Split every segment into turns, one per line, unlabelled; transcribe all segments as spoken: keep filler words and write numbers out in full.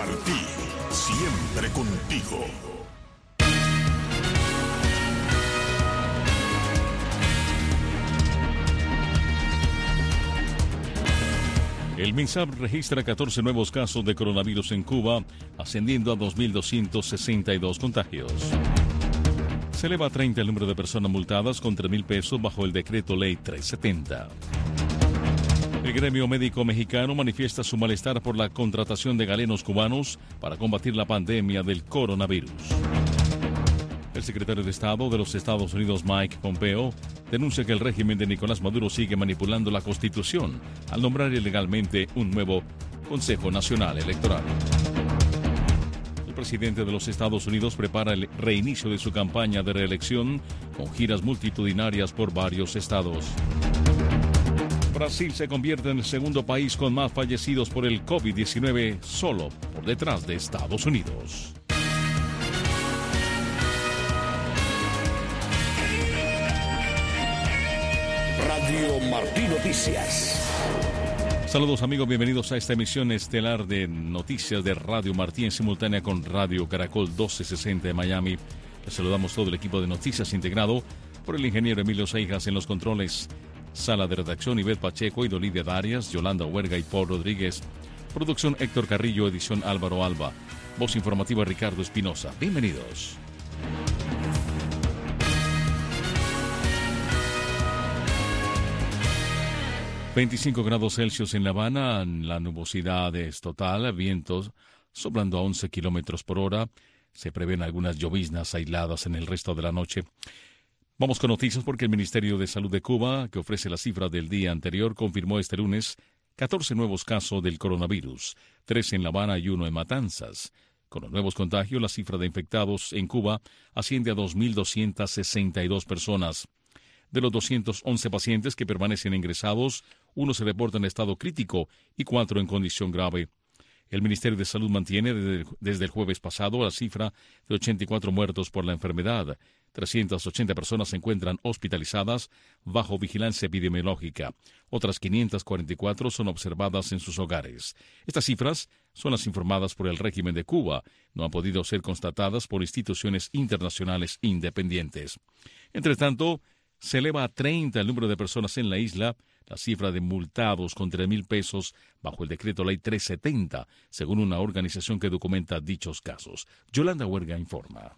Martí, siempre contigo.
El MINSAP registra catorce nuevos casos de coronavirus en Cuba, ascendiendo a dos mil doscientos sesenta y dos contagios. Se eleva a treinta el número de personas multadas con tres mil pesos bajo el decreto ley trescientos setenta. El gremio médico mexicano manifiesta su malestar por la contratación de galenos cubanos para combatir la pandemia del coronavirus. El secretario de Estado de los Estados Unidos, Mike Pompeo, denuncia que el régimen de Nicolás Maduro sigue manipulando la Constitución al nombrar ilegalmente un nuevo Consejo Nacional Electoral. El presidente de los Estados Unidos prepara el reinicio de su campaña de reelección con giras multitudinarias por varios estados. Brasil se convierte en el segundo país con más fallecidos por el COVID diecinueve, solo por detrás de Estados Unidos.
Radio Martí Noticias.
Saludos amigos, bienvenidos a esta emisión estelar de noticias de Radio Martí en simultánea con Radio Caracol doce sesenta de Miami. Les saludamos todo el equipo de noticias integrado por el ingeniero Emilio Seijas en los controles. Sala de redacción Ivette Pacheco y Dolivia Darias, Yolanda Huerga y Paul Rodríguez. Producción Héctor Carrillo, edición Álvaro Alba. Voz informativa Ricardo Espinosa. Bienvenidos. veinticinco grados Celsius en La Habana, la nubosidad es total, vientos soplando a once kilómetros por hora. Se prevén algunas lloviznas aisladas en el resto de la noche. Vamos con noticias porque el Ministerio de Salud de Cuba, que ofrece la cifra del día anterior, confirmó este lunes catorce nuevos casos del coronavirus, tres en La Habana y uno en Matanzas. Con los nuevos contagios, la cifra de infectados en Cuba asciende a dos mil doscientas sesenta y dos personas. De los doscientos once pacientes que permanecen ingresados, uno se reporta en estado crítico y cuatro en condición grave. El Ministerio de Salud mantiene desde, desde el jueves pasado la cifra de ochenta y cuatro muertos por la enfermedad. trescientas ochenta personas se encuentran hospitalizadas bajo vigilancia epidemiológica. Otras quinientas cuarenta y cuatro son observadas en sus hogares. Estas cifras son las informadas por el régimen de Cuba. No han podido ser constatadas por instituciones internacionales independientes. Entre tanto, se eleva a treinta el número de personas en la isla, la cifra de multados con tres mil pesos bajo el decreto ley trescientos setenta, según una organización que documenta dichos casos. Yolanda Huerga informa.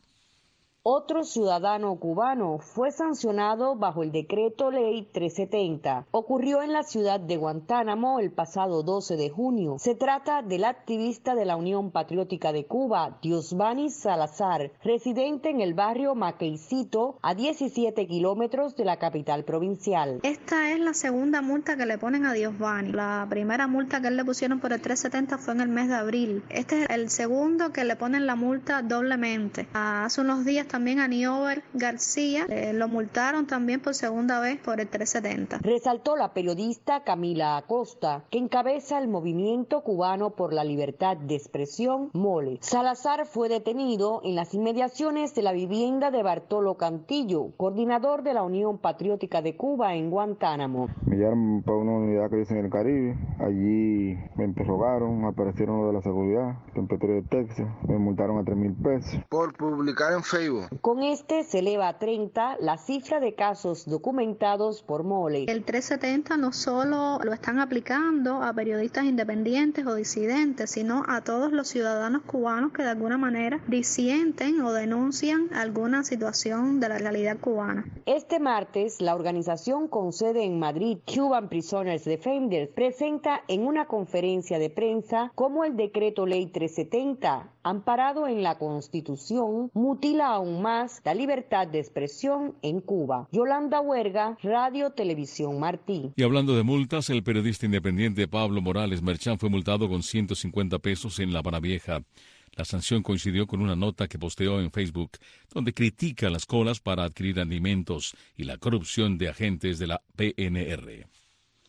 Otro ciudadano cubano fue sancionado bajo el decreto ley trescientos setenta. Ocurrió en la ciudad de Guantánamo el pasado doce de junio. Se trata del activista de la Unión Patriótica de Cuba, Diosvani Salazar, residente en el barrio Maqueicito, a diecisiete kilómetros de la capital provincial.
Esta es la segunda multa que le ponen a Diosvani. La primera multa que él le pusieron por el trescientos setenta fue en el mes de abril. Este es el segundo que le ponen la multa doblemente. Hace unos días también a Niober García eh, lo multaron también por segunda vez por el trescientos setenta.
Resaltó la periodista Camila Acosta, que encabeza el Movimiento Cubano por la Libertad de Expresión, MOLE. Salazar fue detenido en las inmediaciones de la vivienda de Bartolo Cantillo, coordinador de la Unión Patriótica de Cuba en Guantánamo.
Me llevaron para una unidad que dice en el Caribe, allí me interrogaron, aparecieron los de la seguridad, Temperatura de Texas, me multaron a tres mil pesos.
Por publicar en Facebook.
Con este se eleva a treinta la cifra de casos documentados por MOLE.
El trescientos setenta no solo lo están aplicando a periodistas independientes o disidentes, sino a todos los ciudadanos cubanos que de alguna manera disienten o denuncian alguna situación de la realidad cubana.
Este martes, la organización con sede en Madrid, Cuban Prisoners Defenders, presenta en una conferencia de prensa cómo el decreto ley trescientos setenta, amparado en la Constitución, mutila aún más la libertad de expresión en Cuba. Yolanda Huerga, Radio Televisión Martí.
Y hablando de multas, el periodista independiente Pablo Morales Merchán fue multado con ciento cincuenta pesos en La Habana Vieja. La sanción coincidió con una nota que posteó en Facebook, donde critica las colas para adquirir alimentos y la corrupción de agentes de la P N R.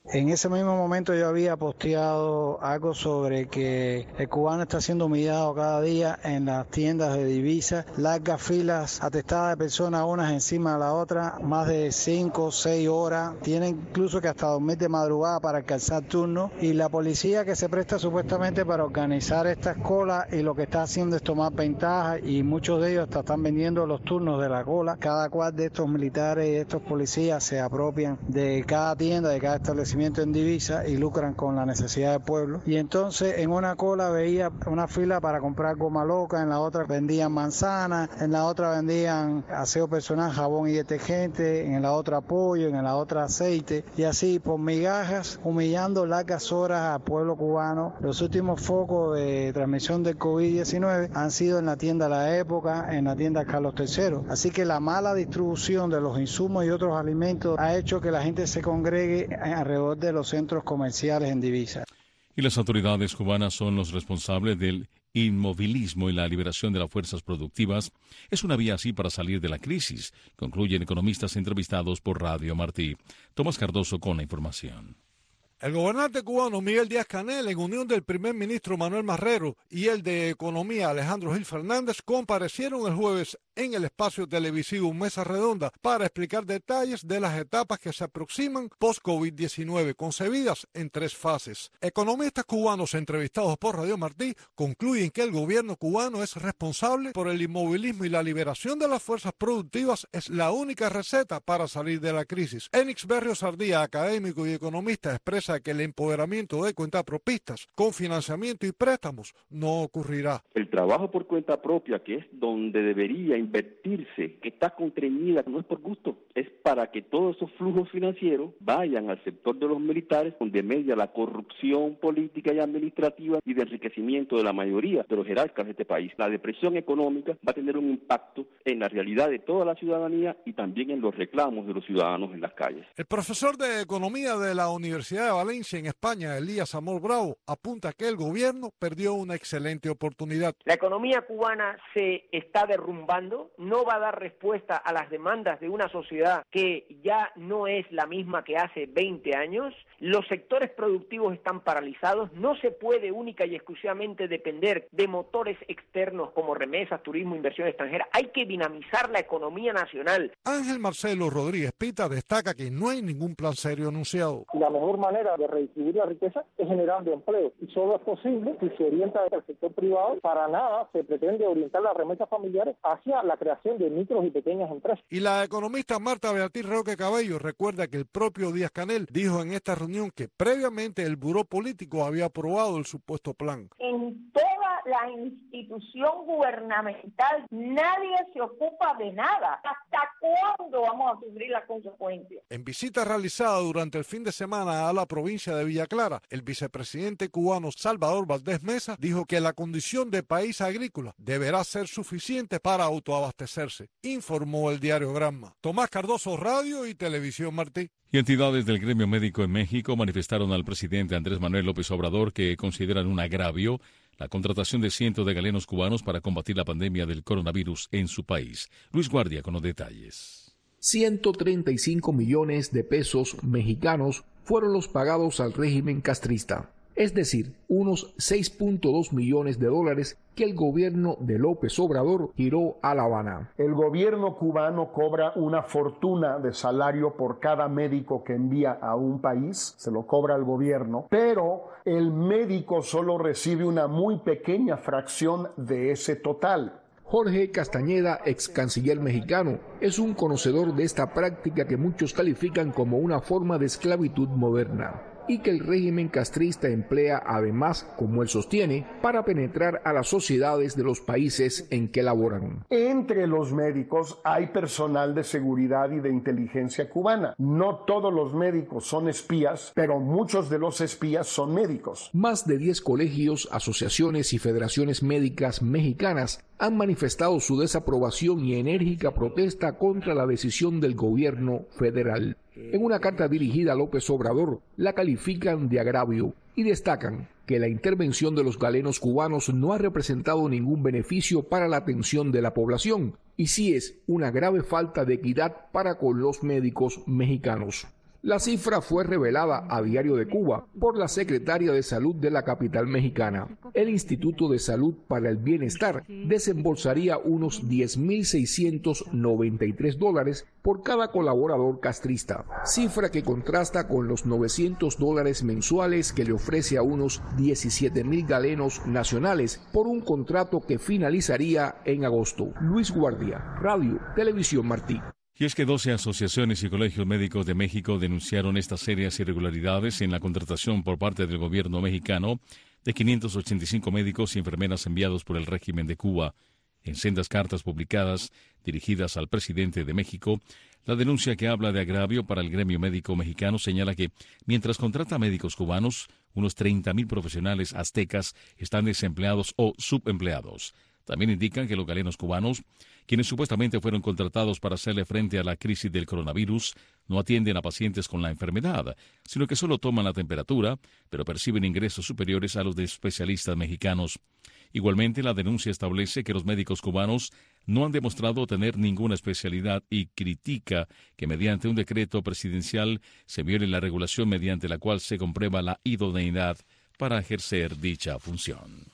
En ese mismo momento yo había posteado algo sobre que el cubano está siendo humillado cada día en las tiendas de divisas, largas filas atestadas de personas unas encima de la otra, más de cinco o seis horas, tienen incluso que hasta dormir de madrugada para alcanzar turnos, y la policía que se presta supuestamente para organizar estas colas y lo que está haciendo es tomar ventaja, y muchos de ellos hasta están vendiendo los turnos de la cola. Cada cual de estos militares y estos policías se apropian de cada tienda, de cada establecimiento en divisa y lucran con la necesidad del pueblo. Y entonces en una cola veía una fila para comprar goma loca, en la otra vendían manzanas, en la otra vendían aseo personal, jabón y detergente, en la otra pollo, en la otra aceite, y así por migajas, humillando largas horas al pueblo cubano. Los últimos focos de transmisión del COVID diecinueve han sido en la tienda La Época, en la tienda Carlos tercero. Así que la mala distribución de los insumos y otros alimentos ha hecho que la gente se congregue alrededor de los centros comerciales en divisa.
Y las autoridades cubanas son los responsables del inmovilismo y la liberación de las fuerzas productivas. Es una vía así para salir de la crisis, concluyen economistas entrevistados por Radio Martí. Tomás Cardoso con la información.
El gobernante cubano Miguel Díaz-Canel, en unión del primer ministro Manuel Marrero y el de Economía Alejandro Gil Fernández, comparecieron el jueves en el espacio televisivo Mesa Redonda para explicar detalles de las etapas que se aproximan post-COVID diecinueve, concebidas en tres fases. Economistas cubanos entrevistados por Radio Martí concluyen que el gobierno cubano es responsable por el inmovilismo y la liberación de las fuerzas productivas es la única receta para salir de la crisis. Enix Berrios Ardía, académico y economista, expresa que el empoderamiento de cuentapropistas con financiamiento y préstamos no ocurrirá.
El trabajo por cuenta propia, que es donde debería invertirse, que está constreñida, no es por gusto, es para que todos esos flujos financieros vayan al sector de los militares, donde media la corrupción política y administrativa y de enriquecimiento de la mayoría de los jerarcas de este país. La depresión económica va a tener un impacto en la realidad de toda la ciudadanía y también en los reclamos de los ciudadanos en las calles.
El profesor de Economía de la Universidad de Valencia en España, Elías Amor Bravo, apunta que el gobierno perdió una excelente oportunidad.
La economía cubana se está derrumbando, no va a dar respuesta a las demandas de una sociedad que ya no es la misma que hace veinte años, los sectores productivos están paralizados, no se puede única y exclusivamente depender de motores externos como remesas, turismo, inversión extranjera, hay que dinamizar la economía nacional.
Ángel Marcelo Rodríguez Pita destaca que no hay ningún plan serio anunciado.
La mejor manera de redistribuir la riqueza es generando empleo, y solo es posible si se orienta al sector privado. Para nada se pretende orientar las remesas familiares hacia la creación de micros y pequeñas empresas.
Y la economista Marta Beatriz Roque Cabello recuerda que el propio Díaz-Canel dijo en esta reunión que previamente el Buró Político había aprobado el supuesto plan.
En toda la institución gubernamental nadie se ocupa de nada. ¿Hasta cuándo vamos a sufrir las consecuencias?
En visita realizada durante el fin de semana a la provincia de Villa Clara, el vicepresidente cubano Salvador Valdés Mesa dijo que la condición de país agrícola deberá ser suficiente para autoabastecerse, informó el diario Granma. Tomás Cardoso, Radio y Televisión Martí.
Y entidades del gremio médico en México manifestaron al presidente Andrés Manuel López Obrador que consideran un agravio la contratación de cientos de galenos cubanos para combatir la pandemia del coronavirus en su país. Luis Guardia con los detalles.
ciento treinta y cinco millones de pesos mexicanos fueron los pagados al régimen castrista, es decir, unos seis punto dos millones de dólares que el gobierno de López Obrador giró a La Habana.
El gobierno cubano cobra una fortuna de salario por cada médico que envía a un país, se lo cobra el gobierno, pero el médico solo recibe una muy pequeña fracción de ese total.
Jorge Castañeda, ex canciller mexicano, es un conocedor de esta práctica que muchos califican como una forma de esclavitud moderna y que el régimen castrista emplea además, como él sostiene, para penetrar a las sociedades de los países en que laboran.
Entre los médicos hay personal de seguridad y de inteligencia cubana. No todos los médicos son espías, pero muchos de los espías son médicos.
Más de diez colegios, asociaciones y federaciones médicas mexicanas han manifestado su desaprobación y enérgica protesta contra la decisión del gobierno federal. En una carta dirigida a López Obrador, la califican de agravio y destacan que la intervención de los galenos cubanos no ha representado ningún beneficio para la atención de la población y sí es una grave falta de equidad para con los médicos mexicanos. La cifra fue revelada a Diario de Cuba por la secretaria de Salud de la capital mexicana. El Instituto de Salud para el Bienestar desembolsaría unos diez mil seiscientos noventa y tres dólares por cada colaborador castrista, cifra que contrasta con los novecientos dólares mensuales que le ofrece a unos diecisiete mil galenos nacionales por un contrato que finalizaría en agosto. Luis Guardia, Radio Televisión Martí.
Y es que doce asociaciones y colegios médicos de México denunciaron estas serias irregularidades en la contratación por parte del gobierno mexicano de quinientos ochenta y cinco médicos y enfermeras enviados por el régimen de Cuba. En sendas cartas publicadas dirigidas al presidente de México, la denuncia, que habla de agravio para el gremio médico mexicano, señala que mientras contrata médicos cubanos, unos treinta mil profesionales aztecas están desempleados o subempleados. También indican que los galenos cubanos, quienes supuestamente fueron contratados para hacerle frente a la crisis del coronavirus, no atienden a pacientes con la enfermedad, sino que solo toman la temperatura, pero perciben ingresos superiores a los de especialistas mexicanos. Igualmente, la denuncia establece que los médicos cubanos no han demostrado tener ninguna especialidad y critica que mediante un decreto presidencial se viole la regulación mediante la cual se comprueba la idoneidad para ejercer dicha función.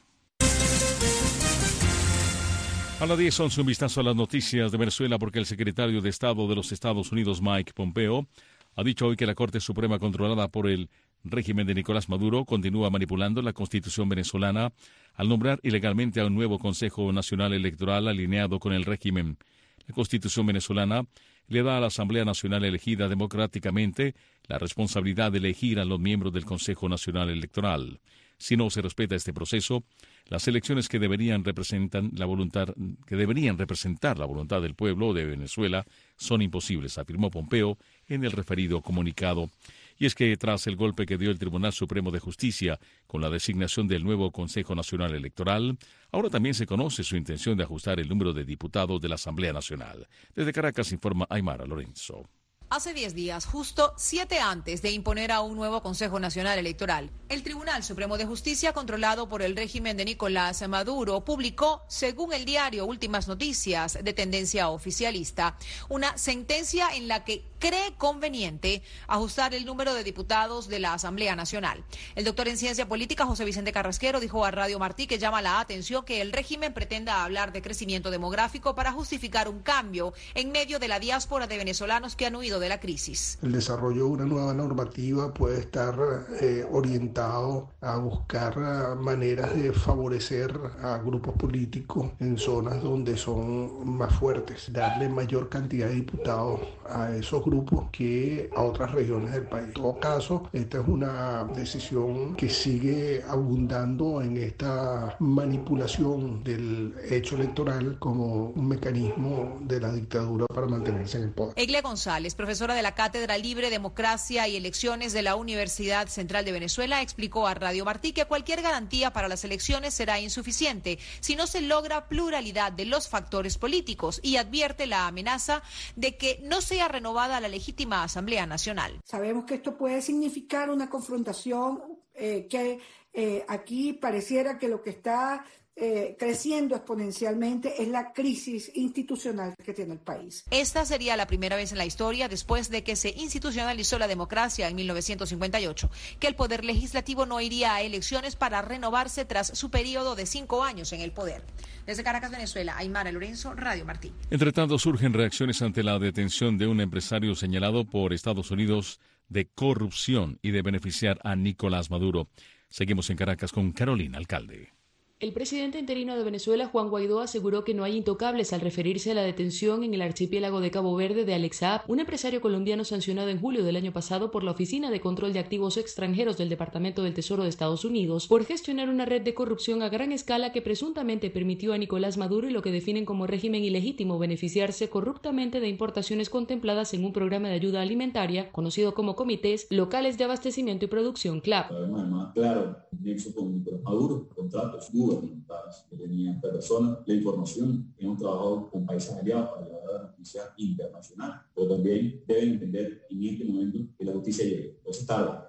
A las diez, once, un vistazo a las noticias de Venezuela, porque el secretario de Estado de los Estados Unidos, Mike Pompeo, ha dicho hoy que la Corte Suprema, controlada por el régimen de Nicolás Maduro, continúa manipulando la Constitución venezolana al nombrar ilegalmente a un nuevo Consejo Nacional Electoral alineado con el régimen. La Constitución venezolana le da a la Asamblea Nacional elegida democráticamente la responsabilidad de elegir a los miembros del Consejo Nacional Electoral. Si no se respeta este proceso, las elecciones que deberían representar la voluntad que deberían representar la voluntad del pueblo de Venezuela son imposibles, afirmó Pompeo en el referido comunicado. Y es que tras el golpe que dio el Tribunal Supremo de Justicia con la designación del nuevo Consejo Nacional Electoral, ahora también se conoce su intención de ajustar el número de diputados de la Asamblea Nacional. Desde Caracas informa Aymara Lorenzo.
Hace diez días, justo siete antes de imponer a un nuevo Consejo Nacional Electoral, el Tribunal Supremo de Justicia, controlado por el régimen de Nicolás Maduro, publicó, según el diario Últimas Noticias, de tendencia oficialista, una sentencia en la que cree conveniente ajustar el número de diputados de la Asamblea Nacional. El doctor en Ciencia Política, José Vicente Carrasquero, dijo a Radio Martí que llama la atención que el régimen pretenda hablar de crecimiento demográfico para justificar un cambio en medio de la diáspora de venezolanos que han huido de la crisis.
El desarrollo de una nueva normativa puede estar eh, orientado a buscar uh, maneras de favorecer a grupos políticos en zonas donde son más fuertes, darle mayor cantidad de diputados a esos grupos que a otras regiones del país. En todo caso, esta es una decisión que sigue abundando en esta manipulación del hecho electoral como un mecanismo de la dictadura para mantenerse en el poder.
Eglia González, profesora de la Cátedra Libre, Democracia y Elecciones de la Universidad Central de Venezuela, explicó a Radio Martí que cualquier garantía para las elecciones será insuficiente si no se logra pluralidad de los factores políticos, y advierte la amenaza de que no sea renovada la legítima Asamblea Nacional.
Sabemos que esto puede significar una confrontación eh, que eh, aquí pareciera que lo que está Eh, creciendo exponencialmente es la crisis institucional que tiene el país.
Esta sería la primera vez en la historia, después de que se institucionalizó la democracia en mil novecientos cincuenta y ocho, que el poder legislativo no iría a elecciones para renovarse tras su periodo de cinco años en el poder. Desde Caracas, Venezuela, Aymara Lorenzo, Radio Martí.
Entre tanto, surgen reacciones ante la detención de un empresario señalado por Estados Unidos de corrupción y de beneficiar a Nicolás Maduro. Seguimos en Caracas con Carolina Alcalde.
El presidente interino de Venezuela, Juan Guaidó, aseguró que no hay intocables al referirse a la detención en el archipiélago de Cabo Verde de Alex Saab, un empresario colombiano sancionado en julio del año pasado por la Oficina de Control de Activos Extranjeros del Departamento del Tesoro de Estados Unidos por gestionar una red de corrupción a gran escala que presuntamente permitió a Nicolás Maduro y lo que definen como régimen ilegítimo beneficiarse corruptamente de importaciones contempladas en un programa de ayuda alimentaria conocido como Comités Locales de Abastecimiento y Producción, C L A P.
Además, claro, nexo con Nicolás Maduro, contratos gubernamentales que tenían esta persona, la información que hemos trabajado con países aliados para llevar a la justicia internacional, pero también deben entender en este momento que la justicia llegue. Entonces tarda,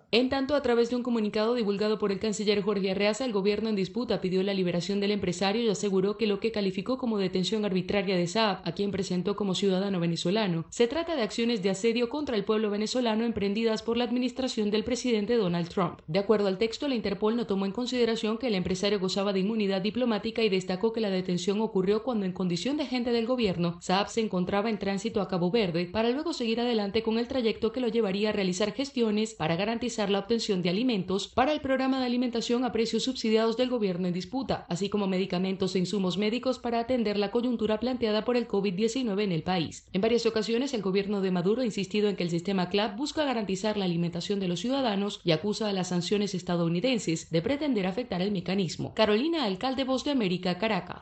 En tanto, a través de un comunicado divulgado por el canciller Jorge Arreaza, el gobierno en disputa pidió la liberación del empresario y aseguró que lo que calificó como detención arbitraria de Saab, a quien presentó como ciudadano venezolano, se trata de acciones de asedio contra el pueblo venezolano emprendidas por la administración del presidente Donald Trump. De acuerdo al texto, la Interpol no tomó en consideración que el empresario gozaba de inmunidad diplomática y destacó que la detención ocurrió cuando, en condición de agente del gobierno, Saab se encontraba en tránsito a Cabo Verde para luego seguir adelante con el trayecto que lo llevaría a realizar gestiones para garantizar la obtención de alimentos para el programa de alimentación a precios subsidiados del gobierno en disputa, así como medicamentos e insumos médicos para atender la coyuntura planteada por el COVID diecinueve en el país. En varias ocasiones, el gobierno de Maduro ha insistido en que el sistema C L A P busca garantizar la alimentación de los ciudadanos y acusa a las sanciones estadounidenses de pretender afectar el mecanismo. Carolina Alcalde, Voz de América, Caracas.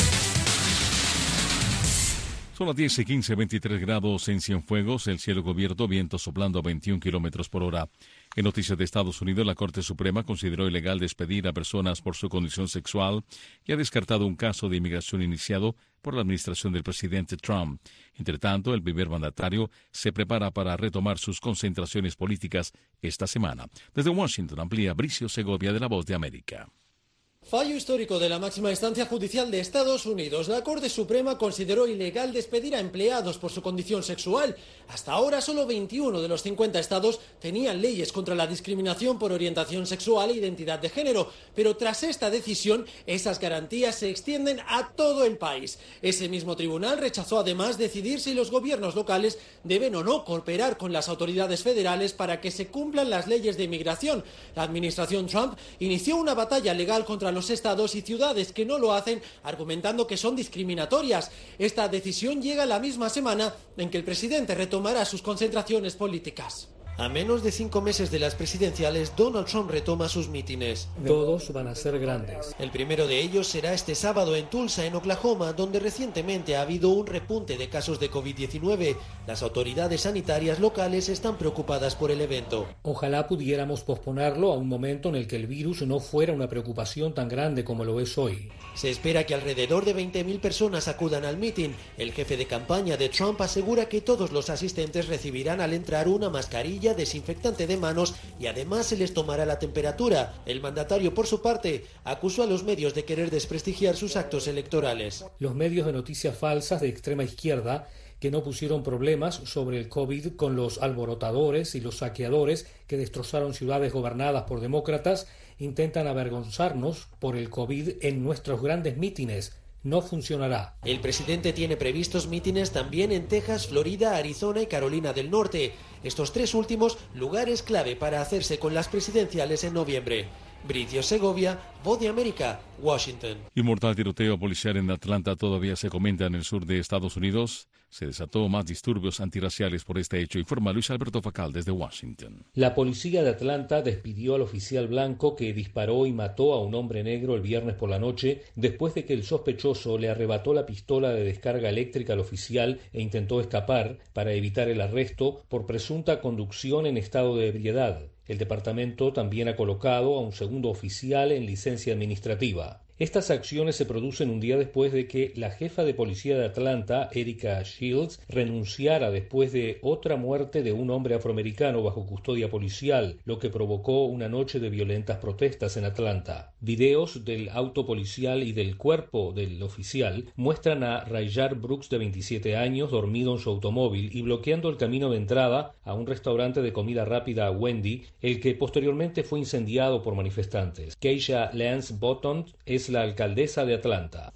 Son las diez y quince, veintitrés grados en Cienfuegos, el cielo cubierto, viento soplando a veintiún kilómetros por hora. En noticias de Estados Unidos, la Corte Suprema consideró ilegal despedir a personas por su condición sexual y ha descartado un caso de inmigración iniciado por la administración del presidente Trump. Entre tanto, el primer mandatario se prepara para retomar sus concentraciones políticas esta semana. Desde Washington amplía Bricio Segovia de La Voz de América.
Fallo histórico de la máxima instancia judicial de Estados Unidos. La Corte Suprema consideró ilegal despedir a empleados por su condición sexual. Hasta ahora, solo veintiuno de los cincuenta estados tenían leyes contra la discriminación por orientación sexual e identidad de género. Pero tras esta decisión, esas garantías se extienden a todo el país. Ese mismo tribunal rechazó además decidir si los gobiernos locales deben o no cooperar con las autoridades federales para que se cumplan las leyes de inmigración. La administración Trump inició una batalla legal contra los estados y ciudades que no lo hacen, argumentando que son discriminatorias. Esta decisión llega la misma semana en que el presidente retomará sus concentraciones políticas. A menos de cinco meses de las presidenciales, Donald Trump retoma sus mítines.
Todos van a ser grandes.
El primero de ellos será este sábado en Tulsa, en Oklahoma, donde recientemente ha habido un repunte de casos de COVID diecinueve. Las autoridades sanitarias locales están preocupadas por el evento.
Ojalá pudiéramos posponerlo a un momento en el que el virus no fuera una preocupación tan grande como lo es hoy.
Se espera que alrededor de veinte mil personas acudan al mitin. El jefe de campaña de Trump asegura que todos los asistentes recibirán al entrar una mascarilla, desinfectante de manos y además se les tomará la temperatura. El mandatario, por su parte, acusó a los medios de querer desprestigiar sus actos electorales.
Los medios de noticias falsas de extrema izquierda que no pusieron problemas sobre el COVID con los alborotadores y los saqueadores que destrozaron ciudades gobernadas por demócratas, intentan avergonzarnos por el COVID en nuestros grandes mítines. No funcionará.
El presidente tiene previstos mítines también en Texas, Florida, Arizona y Carolina del Norte. Estos tres últimos lugares clave para hacerse con las presidenciales en noviembre. Bricio Segovia, Voz de América, Washington.
Y un mortal tiroteo policial en Atlanta todavía se comenta en el sur de Estados Unidos. Se desató más disturbios antirraciales por este hecho, informa Luis Alberto Facal desde Washington.
La policía de Atlanta despidió al oficial blanco que disparó y mató a un hombre negro el viernes por la noche después de que el sospechoso le arrebató la pistola de descarga eléctrica al oficial e intentó escapar para evitar el arresto por presunta conducción en estado de ebriedad. El departamento también ha colocado a un segundo oficial en licencia administrativa. Estas acciones se producen un día después de que la jefa de policía de Atlanta, Erika Shields, renunciara después de otra muerte de un hombre afroamericano bajo custodia policial, lo que provocó una noche de violentas protestas en Atlanta. Videos del auto policial y del cuerpo del oficial muestran a Rayar Brooks, de veintisiete años, dormido en su automóvil y bloqueando el camino de entrada a un restaurante de comida rápida Wendy, el que posteriormente fue incendiado por manifestantes. Keisha Lance Botton es la alcaldesa de Atlanta.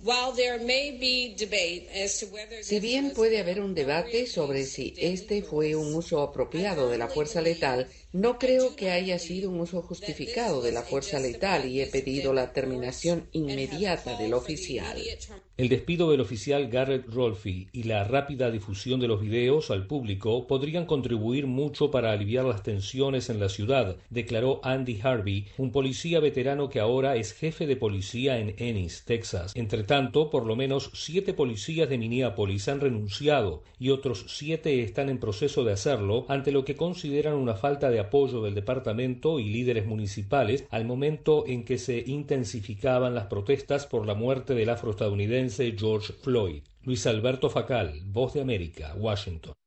Si bien puede haber un debate sobre si este fue un uso apropiado de la fuerza letal, no creo que haya sido un uso justificado de la fuerza letal y he pedido la terminación inmediata del oficial.
El despido del oficial Garrett Rolfe y la rápida difusión de los videos al público podrían contribuir mucho para aliviar las tensiones en la ciudad, declaró Andy Harvey, un policía veterano que ahora es jefe de policía en Ennis, Texas. Entre tanto, por lo menos siete policías de Minneapolis han renunciado y otros siete están en proceso de hacerlo ante lo que consideran una falta de apoyo del departamento y líderes municipales al momento en que se intensificaban las protestas por la muerte del afroestadounidense George Floyd. Luis Alberto Facal, Voz de América, Washington.
Y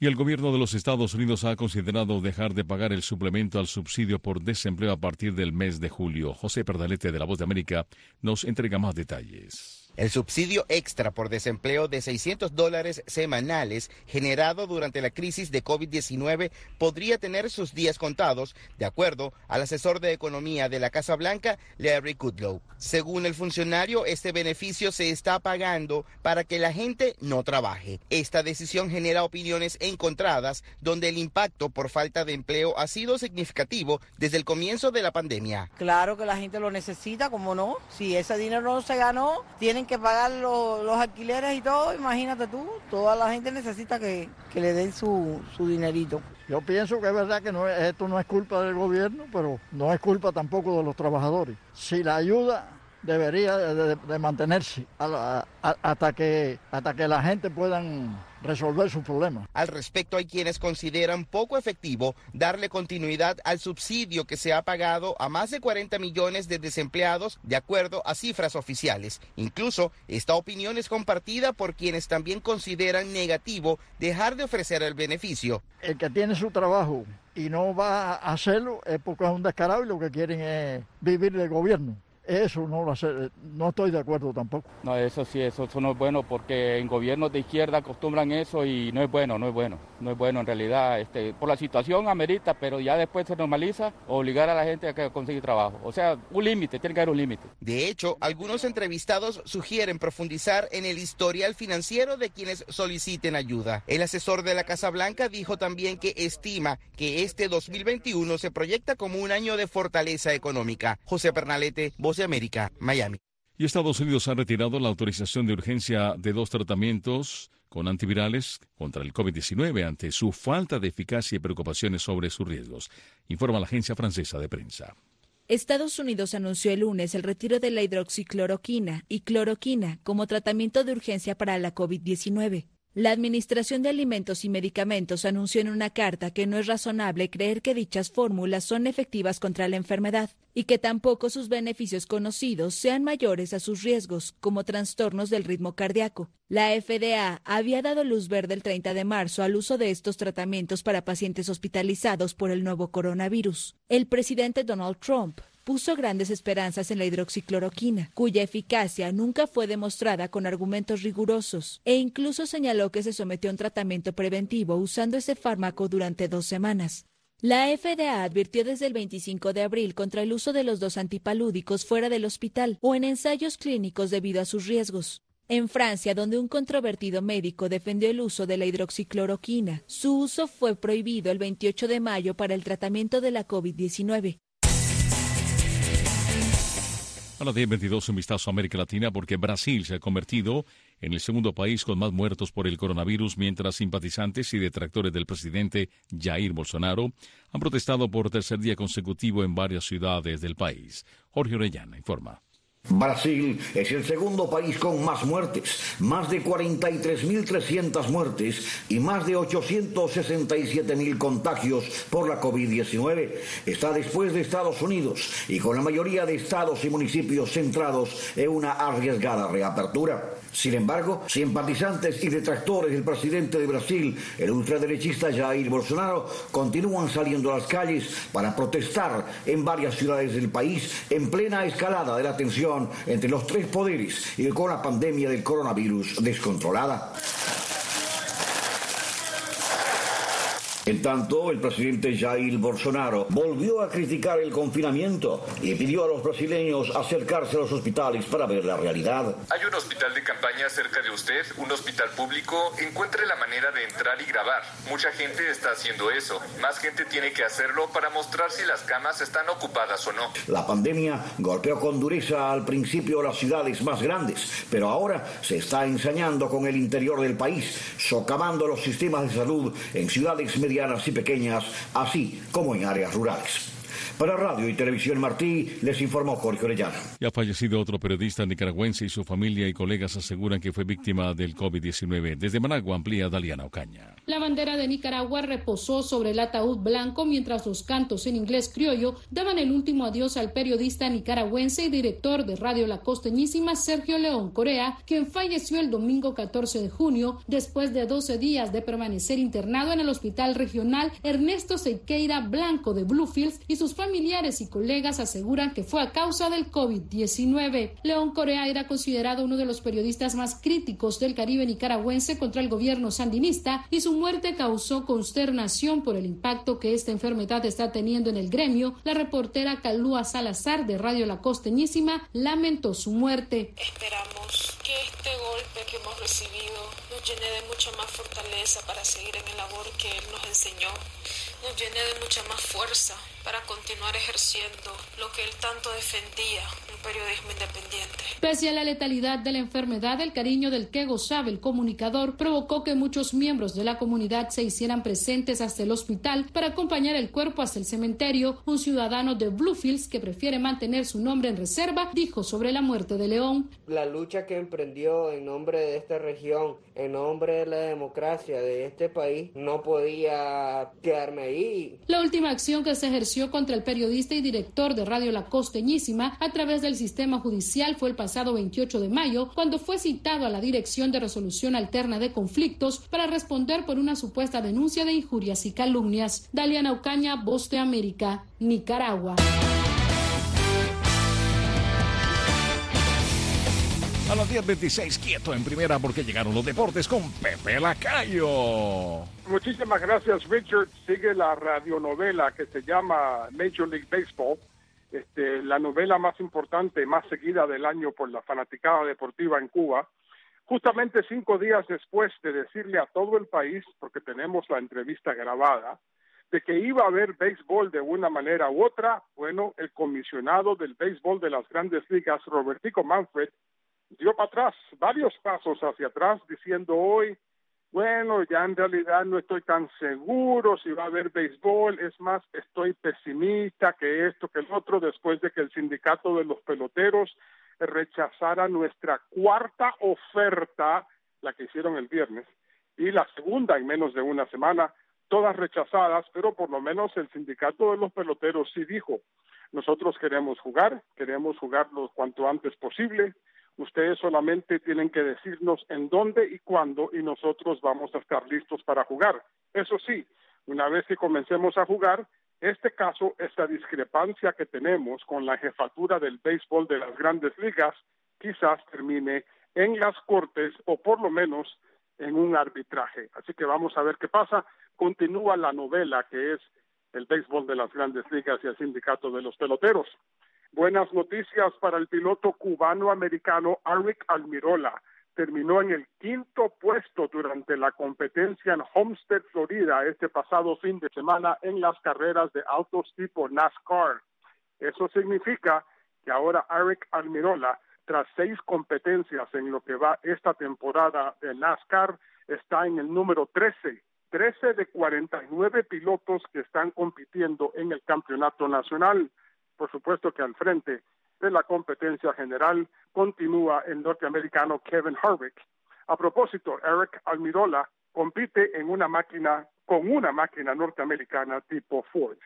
Y el gobierno de los Estados Unidos ha considerado dejar de pagar el suplemento al subsidio por desempleo a partir del mes de julio. José Pernalete, de La Voz de América, nos entrega más detalles.
El subsidio extra por desempleo de seiscientos dólares semanales generado durante la crisis de COVID diecinueve podría tener sus días contados, de acuerdo al asesor de economía de la Casa Blanca, Larry Kudlow. Según el funcionario, este beneficio se está pagando para que la gente no trabaje. Esta decisión genera opiniones encontradas, donde el impacto por falta de empleo ha sido significativo desde el comienzo de la pandemia.
Claro que la gente lo necesita, ¿cómo no? Si ese dinero no se ganó, tienen que pagar los, los alquileres y todo, imagínate tú, toda la gente necesita que, que le den su, su dinerito.
Yo pienso que es verdad que no, esto no es culpa del gobierno, pero no es culpa tampoco de los trabajadores. Si la ayuda debería de, de, de mantenerse a la, a, hasta, que, hasta que la gente puedan resolver sus problemas.
Al respecto, hay quienes consideran poco efectivo darle continuidad al subsidio que se ha pagado a más de cuarenta millones de desempleados, de acuerdo a cifras oficiales. Incluso, esta opinión es compartida por quienes también consideran negativo dejar de ofrecer el beneficio.
El que tiene su trabajo y no va a hacerlo es porque es un descarado y lo que quieren es vivir del gobierno. Eso no lo hace, no estoy de acuerdo tampoco.
No, eso sí, eso, eso no es bueno porque en gobiernos de izquierda acostumbran eso y no es bueno, no es bueno, no es bueno en realidad. Este, por la situación amerita, pero ya después se normaliza obligar a la gente a que conseguir trabajo. O sea, un límite, tiene que haber un límite.
De hecho, algunos entrevistados sugieren profundizar en el historial financiero de quienes soliciten ayuda. El asesor de la Casa Blanca dijo también que estima que este dos mil veintiuno se proyecta como un año de fortaleza económica. José Pernalete, Voz de América, Miami.
Y Estados Unidos ha retirado la autorización de urgencia de dos tratamientos con antivirales contra el COVID diecinueve ante su falta de eficacia y preocupaciones sobre sus riesgos, informa la agencia francesa de prensa.
Estados Unidos anunció el lunes el retiro de la hidroxicloroquina y cloroquina como tratamiento de urgencia para la COVID diecinueve. La Administración de Alimentos y Medicamentos anunció en una carta que no es razonable creer que dichas fórmulas son efectivas contra la enfermedad y que tampoco sus beneficios conocidos sean mayores a sus riesgos, como trastornos del ritmo cardíaco. La F D A había dado luz verde el treinta de marzo al uso de estos tratamientos para pacientes hospitalizados por el nuevo coronavirus. El presidente Donald Trump puso grandes esperanzas en la hidroxicloroquina, cuya eficacia nunca fue demostrada con argumentos rigurosos, e incluso señaló que se sometió a un tratamiento preventivo usando ese fármaco durante dos semanas. La F D A advirtió desde el veinticinco de abril contra el uso de los dos antipalúdicos fuera del hospital o en ensayos clínicos debido a sus riesgos. En Francia, donde un controvertido médico defendió el uso de la hidroxicloroquina, su uso fue prohibido el veintiocho de mayo para el tratamiento de la COVID diecinueve.
A las diez veintidós, un vistazo a América Latina, porque Brasil se ha convertido en el segundo país con más muertos por el coronavirus, mientras simpatizantes y detractores del presidente Jair Bolsonaro han protestado por tercer día consecutivo en varias ciudades del país. Jorge Orellana informa.
Brasil es el segundo país con más muertes, más de cuarenta y tres mil trescientas muertes y más de ochocientos sesenta y siete mil contagios por la COVID diecinueve. Está después de Estados Unidos y con la mayoría de estados y municipios centrados en una arriesgada reapertura. Sin embargo, simpatizantes y detractores del presidente de Brasil, el ultraderechista Jair Bolsonaro, continúan saliendo a las calles para protestar en varias ciudades del país en plena escalada de la tensión entre los tres poderes y con la pandemia del coronavirus descontrolada. En tanto, el presidente Jair Bolsonaro volvió a criticar el confinamiento y pidió a los brasileños acercarse a los hospitales para ver la realidad.
Hay un hospital de campaña cerca de usted, un hospital público. Encuentre la manera de entrar y grabar. Mucha gente está haciendo eso. Más gente tiene que hacerlo para mostrar si las camas están ocupadas o no.
La pandemia golpeó con dureza al principio las ciudades más grandes, pero ahora se está ensañando con el interior del país, socavando los sistemas de salud en ciudades medianas y pequeñas, así como en áreas rurales. Para Radio y Televisión Martí, les informó Jorge Orellana.
Ya ha fallecido otro periodista nicaragüense y su familia y colegas aseguran que fue víctima del COVID diecinueve. Desde Managua amplía Daliana Ocaña.
La bandera de Nicaragua reposó sobre el ataúd blanco mientras los cantos en inglés criollo daban el último adiós al periodista nicaragüense y director de Radio La Costeñísima, Sergio León Corea, quien falleció el domingo catorce de junio después de doce días de permanecer internado en el Hospital Regional Ernesto Sequeira Blanco de Bluefields, y sus familiares y colegas aseguran que fue a causa del COVID diecinueve. León Corea era considerado uno de los periodistas más críticos del Caribe nicaragüense contra el gobierno sandinista, y su muerte causó consternación por el impacto que esta enfermedad está teniendo en el gremio. La reportera Calúa Salazar de Radio La Costeñísima lamentó su muerte.
Esperamos que este golpe que hemos recibido nos llene de mucha más fortaleza para seguir en el labor que él nos enseñó, nos llene de mucha más fuerza para continuar ejerciendo lo que él tanto defendía, un periodismo independiente.
Pese a la letalidad de la enfermedad, el cariño del que gozaba el comunicador provocó que muchos miembros de la comunidad se hicieran presentes hasta el hospital para acompañar el cuerpo hasta el cementerio. Un ciudadano de Bluefields, que prefiere mantener su nombre en reserva, dijo sobre la muerte de León:
la lucha que emprendió en nombre de esta región, en nombre de la democracia de este país, no podía quedarme ahí.
La última acción que se ejerció contra el periodista y director de Radio La Costeñísima a través del sistema judicial fue el pasado veintiocho de mayo, cuando fue citado a la Dirección de Resolución Alterna de Conflictos para responder por una supuesta denuncia de injurias y calumnias. Daliana Ocaña, Voz de América, Nicaragua.
A las diez veintiséis, quieto en primera porque llegaron los deportes con Pepe Lacayo.
Muchísimas gracias, Richard. Sigue la radionovela que se llama Major League Baseball, este, la novela más importante, más seguida del año por la fanaticada deportiva en Cuba. Justamente cinco días después de decirle a todo el país, porque tenemos la entrevista grabada, de que iba a haber béisbol de una manera u otra, bueno, el comisionado del béisbol de las Grandes Ligas, Robertico Manfred, dio para atrás, varios pasos hacia atrás, diciendo hoy, bueno, ya en realidad no estoy tan seguro si va a haber béisbol, es más, estoy pesimista que esto, que el otro, después de que el sindicato de los peloteros rechazara nuestra cuarta oferta, la que hicieron el viernes, y la segunda en menos de una semana, todas rechazadas, pero por lo menos el sindicato de los peloteros sí dijo, nosotros queremos jugar, queremos jugarlo cuanto antes posible. Ustedes solamente tienen que decirnos en dónde y cuándo y nosotros vamos a estar listos para jugar. Eso sí, una vez que comencemos a jugar, este caso, esta discrepancia que tenemos con la jefatura del béisbol de las Grandes Ligas, quizás termine en las cortes o por lo menos en un arbitraje. Así que vamos a ver qué pasa. Continúa la novela que es el béisbol de las Grandes Ligas y el sindicato de los peloteros. Buenas noticias para el piloto cubano-americano Aric Almirola. Terminó en el quinto puesto durante la competencia en Homestead, Florida, este pasado fin de semana en las carreras de autos tipo NASCAR. Eso significa que ahora Aric Almirola, tras seis competencias en lo que va esta temporada de NASCAR, está en el número trece. trece de cuarenta y nueve pilotos que están compitiendo en el campeonato nacional. Por supuesto que al frente de la competencia general continúa el norteamericano Kevin Harvick. A propósito, Aric Almirola compite en una máquina, con una máquina norteamericana tipo Ford.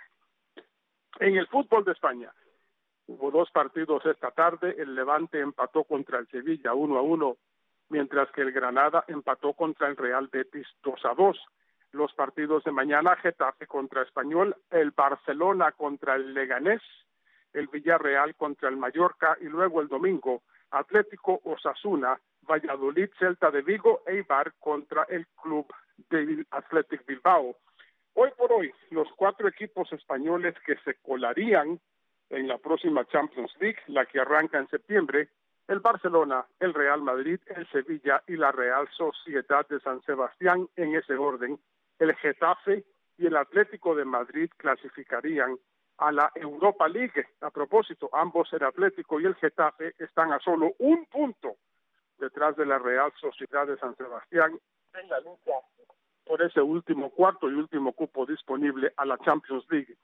En el fútbol de España, hubo dos partidos esta tarde. El Levante empató contra el Sevilla uno a uno, mientras que el Granada empató contra el Real Betis dos a dos. Los partidos de mañana, Getafe contra Español, el Barcelona contra el Leganés, el Villarreal contra el Mallorca y luego el domingo Atlético Osasuna, Valladolid, Celta de Vigo, Eibar contra el Club de Athletic Bilbao. Hoy por hoy, los cuatro equipos españoles que se colarían en la próxima Champions League, la que arranca en septiembre, el Barcelona, el Real Madrid, el Sevilla y la Real Sociedad de San Sebastián, en ese orden. El Getafe y el Atlético de Madrid clasificarían a la Europa League. A propósito, ambos, el Atlético y el Getafe, están a solo un punto detrás de la Real Sociedad de San Sebastián en la lucha por ese último cuarto y último cupo disponible a la Champions League.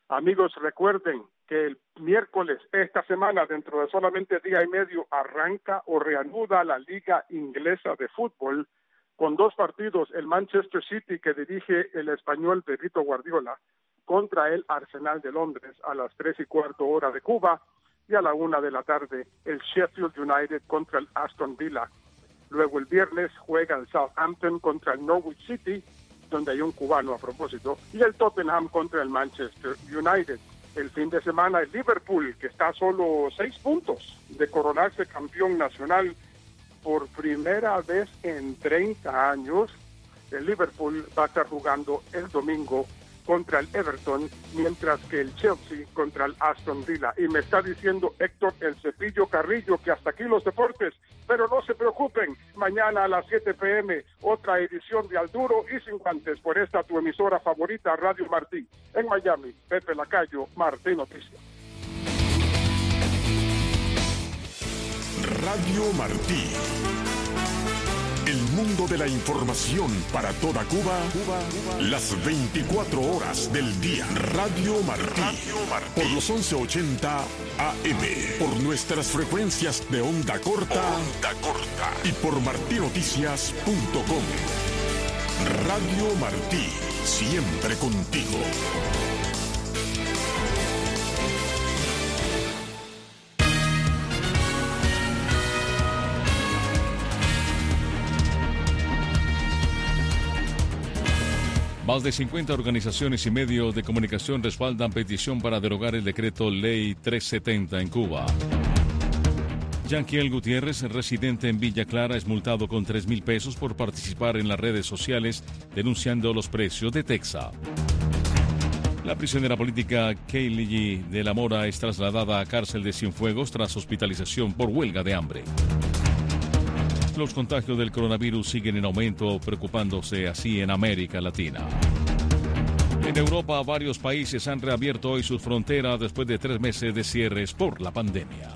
Amigos, recuerden que el miércoles, esta semana, dentro de solamente día y medio, arranca o reanuda la Liga Inglesa de Fútbol con dos partidos, el Manchester City, que dirige el español Pepito Guardiola, contra el Arsenal de Londres a las tres y cuarto hora de Cuba, y a la una de la tarde el Sheffield United contra el Aston Villa. Luego el viernes juega el Southampton contra el Norwich City, donde hay un cubano a propósito, y el Tottenham contra el Manchester United. El fin de semana el Liverpool, que está a solo seis puntos de coronarse campeón nacional por primera vez en treinta años, el Liverpool va a estar jugando el domingo contra el Everton, mientras que el Chelsea contra el Aston Villa. Y me está diciendo Héctor El Cepillo Carrillo que hasta aquí los deportes, pero no se preocupen, mañana a las siete pe eme, otra edición de Al Duro y Sin Guantes por esta tu emisora favorita, Radio Martí. En Miami, Pepe Lacayo, Martí Noticias.
Radio Martí. El mundo de la información para toda Cuba, Cuba, Cuba, las veinticuatro horas del día. Radio Martí, Radio Martí. Por los once ochenta A M, por nuestras frecuencias de onda corta, onda corta y por martí noticias punto com. Radio Martí, siempre contigo.
Más de cincuenta organizaciones y medios de comunicación respaldan petición para derogar el decreto Ley trescientos setenta en Cuba. Yanquiel Gutiérrez, residente en Villa Clara, es multado con tres mil pesos por participar en las redes sociales denunciando los precios de Texas. La prisionera política Kaylee de la Mora es trasladada a cárcel de Cienfuegos tras hospitalización por huelga de hambre. Los contagios del coronavirus siguen en aumento, preocupándose así en América Latina. En Europa, varios países han reabierto hoy sus fronteras después de tres meses de cierres por la pandemia.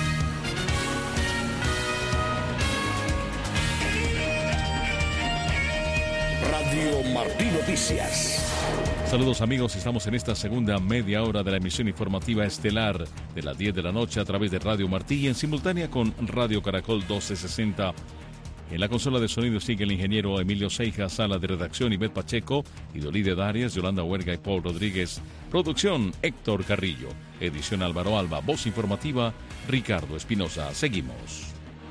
Radio Martí Noticias.
Saludos amigos, estamos en esta segunda media hora de la emisión informativa estelar de las diez de la noche a través de Radio Martí y en simultánea con Radio Caracol doce sesenta. En la consola de sonido sigue el ingeniero Emilio Seijas, sala de redacción Ivette Pacheco, Idolide Darias, Yolanda Huerga y Paul Rodríguez. Producción Héctor Carrillo. Edición Álvaro Alba. Voz informativa Ricardo Espinosa. Seguimos.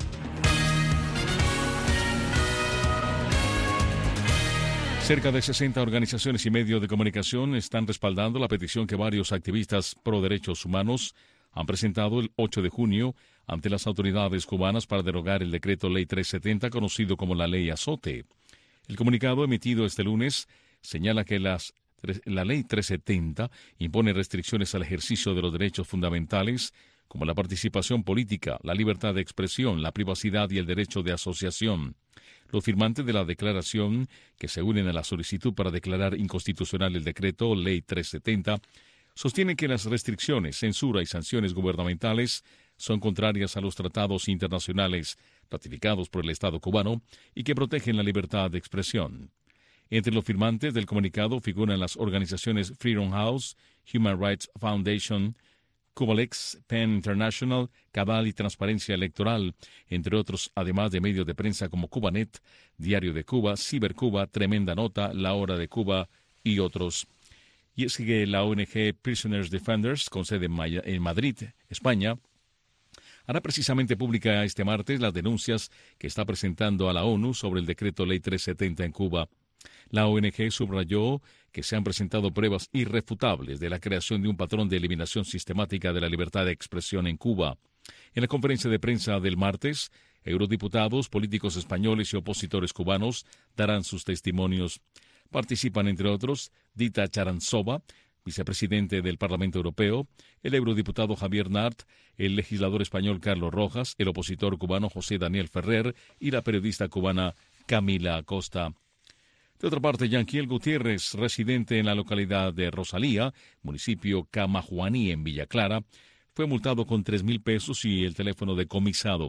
Cerca de sesenta organizaciones y medios de comunicación están respaldando la petición que varios activistas pro derechos humanos han presentado el ocho de junio ante las autoridades cubanas para derogar el decreto Ley trescientos setenta, conocido como la Ley Azote. El comunicado emitido este lunes señala que las, la Ley trescientos setenta impone restricciones al ejercicio de los derechos fundamentales como la participación política, la libertad de expresión, la privacidad y el derecho de asociación. Los firmantes de la declaración, que se unen a la solicitud para declarar inconstitucional el decreto Ley trescientos setenta, sostienen que las restricciones, censura y sanciones gubernamentales son contrarias a los tratados internacionales ratificados por el Estado cubano y que protegen la libertad de expresión. Entre los firmantes del comunicado figuran las organizaciones Freedom House, Human Rights Foundation, Cubalex, PEN International, Cabal y Transparencia Electoral, entre otros, además de medios de prensa como Cubanet, Diario de Cuba, Cibercuba, Tremenda Nota, La Hora de Cuba y otros. Y es que la O N G Prisoners Defenders, con sede en Madrid, España, hará precisamente pública este martes las denuncias que está presentando a la ONU sobre el decreto Ley trescientos setenta en Cuba. La O N G subrayó que se han presentado pruebas irrefutables de la creación de un patrón de eliminación sistemática de la libertad de expresión en Cuba. En la conferencia de prensa del martes, eurodiputados, políticos españoles y opositores cubanos darán sus testimonios. Participan, entre otros, Dita Charanzova, vicepresidente del Parlamento Europeo, el eurodiputado Javier Nart, el legislador español Carlos Rojas, el opositor cubano José Daniel Ferrer y la periodista cubana Camila Acosta. De otra parte, Yanquiel Gutiérrez, residente en la localidad de Rosalía, municipio Camajuaní, en Villa Clara, fue multado con tres mil pesos y el teléfono decomisado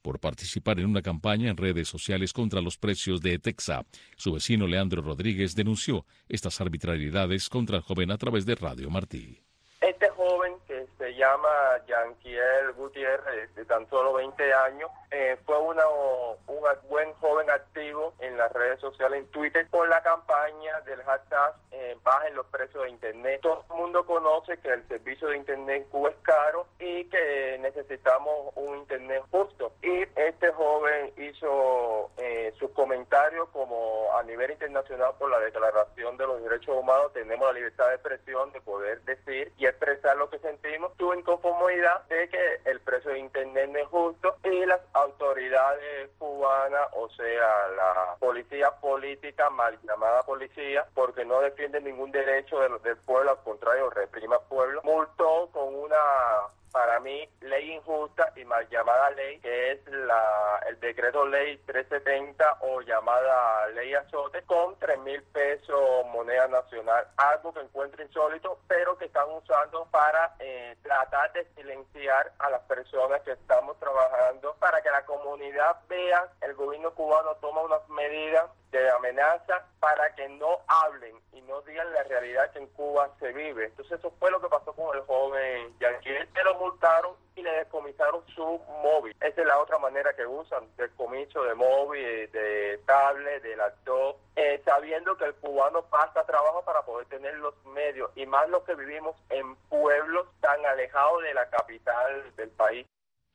por participar en una campaña en redes sociales contra los precios de Etexa. Su vecino Leandro Rodríguez denunció estas arbitrariedades contra el joven a través de Radio Martí.
Este joven, que se llama Yanquiel Gutiérrez, de tan solo veinte años, eh, fue una, un buen joven activo en las redes sociales, en Twitter, con la campaña del hashtag eh, bajen los precios de Internet. Todo el mundo conoce que el servicio de Internet en Cuba es caro y que necesitamos un Internet justo. Y este joven hizo eh, sus comentarios como a nivel internacional por la Declaración de los Derechos Humanos. Tenemos la libertad de expresión, de poder decir y expresar lo que sentimos. Tuve inconformidad de que el precio de Internet no es justo y las autoridades cubanas, o sea, la policía política, mal llamada policía, porque no defiende ningún derecho del, del pueblo, al contrario, reprime al pueblo, multó con una, para mí, ley injusta y mal llamada ley, que es la el decreto ley trescientos setenta o llamada ley azote, con tres mil pesos moneda nacional, algo que encuentro insólito, pero que están usando para eh, tratar de silenciar a las personas que estamos trabajando, para que la comunidad vea el gobierno cubano toma unas medidas de amenaza para que no hablen y no digan la realidad que en Cuba se vive. Entonces eso fue lo que pasó con el joven Yanquiel, que lo multaron y le descomisaron su móvil. Esa es la otra manera que usan, descomiso de móvil, de tablet, de laptop, eh, sabiendo que el cubano pasa trabajo para poder tener los medios, y más los que vivimos en pueblos tan alejados de la capital del país.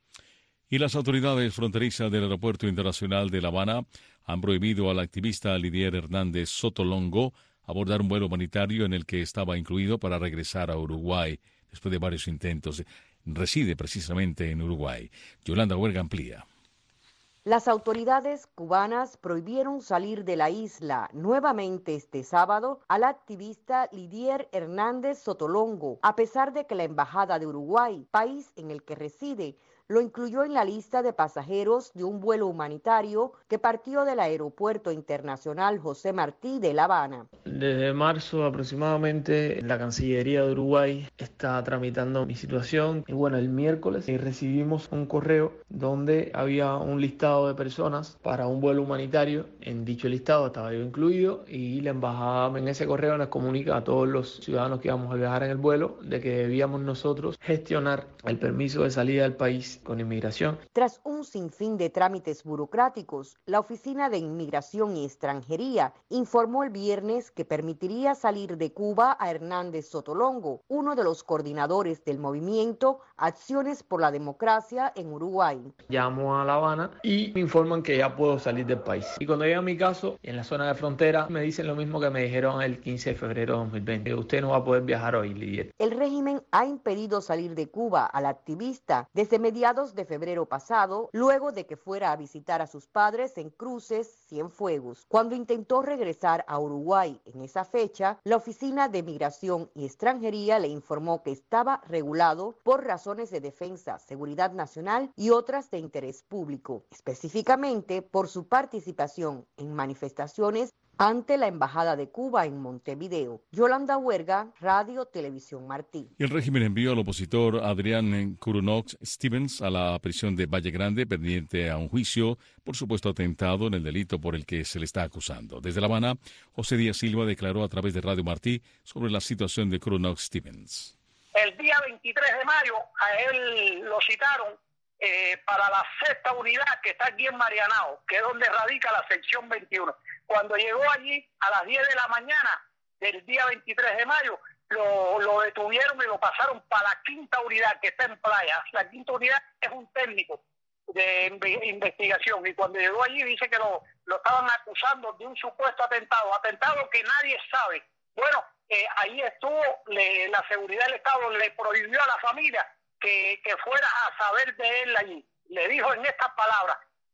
Y las autoridades fronterizas del Aeropuerto Internacional de La Habana han prohibido al activista Lidier Hernández Sotolongo abordar un vuelo humanitario en el que estaba incluido para regresar a Uruguay después de varios intentos. Reside precisamente en Uruguay. Yolanda Huerga amplía.
Las autoridades cubanas prohibieron salir de la isla nuevamente este sábado al activista Lidier Hernández Sotolongo, a pesar de que la Embajada de Uruguay, país en el que reside, lo incluyó en la lista de pasajeros de un vuelo humanitario que partió del Aeropuerto Internacional José Martí de La Habana.
Desde marzo aproximadamente la Cancillería de Uruguay está tramitando mi situación y bueno, el miércoles recibimos un correo donde había un listado de personas para un vuelo humanitario. En dicho listado estaba yo incluido y la embajada en ese correo nos comunica a todos los ciudadanos que íbamos a viajar en el vuelo de que debíamos nosotros gestionar el permiso de salida del país con inmigración.
Tras un sinfín de trámites burocráticos, la Oficina de Inmigración y Extranjería informó el viernes que permitiría salir de Cuba a Hernández Sotolongo, uno de los coordinadores del movimiento Acciones por la Democracia en Uruguay.
Llamo a La Habana y me informan que ya puedo salir del país. Y cuando llega mi caso, en la zona de frontera, me dicen lo mismo que me dijeron el quince de febrero de dos mil veinte. Usted no va a poder viajar hoy, Lidier.
El régimen ha impedido salir de Cuba al activista desde mediados de febrero pasado, luego de que fuera a visitar a sus padres en Cruces, Cienfuegos. Cuando intentó regresar a Uruguay en esa fecha, la Oficina de Migración y Extranjería le informó que estaba regulado por razones de defensa, seguridad nacional y otras de interés público, específicamente por su participación en manifestaciones ante la Embajada de Cuba en Montevideo. Yolanda Huerga, Radio Televisión Martí.
El régimen envió al opositor Adrián Kurunox Stevens a la prisión de Valle Grande pendiente a un juicio por supuesto atentado en el delito por el que se le está acusando. Desde La Habana, José Díaz Silva declaró a través de Radio Martí sobre la situación de Kurunox Stevens.
El día veintitrés de mayo a él lo citaron eh, para la sexta unidad que está aquí en Marianao, que es donde radica la sección veintiuno. Cuando llegó allí a las diez de la mañana del día veintitrés de mayo, lo, lo detuvieron y lo pasaron para la quinta unidad que está en Playa. La quinta unidad es un técnico de investigación y cuando llegó allí dice que lo, lo estaban acusando de un supuesto atentado, atentado que nadie sabe. Bueno, eh, ahí estuvo, le, la seguridad del Estado le prohibió a la familia que, que fuera a saber de él allí. Le dijo en estas palabras,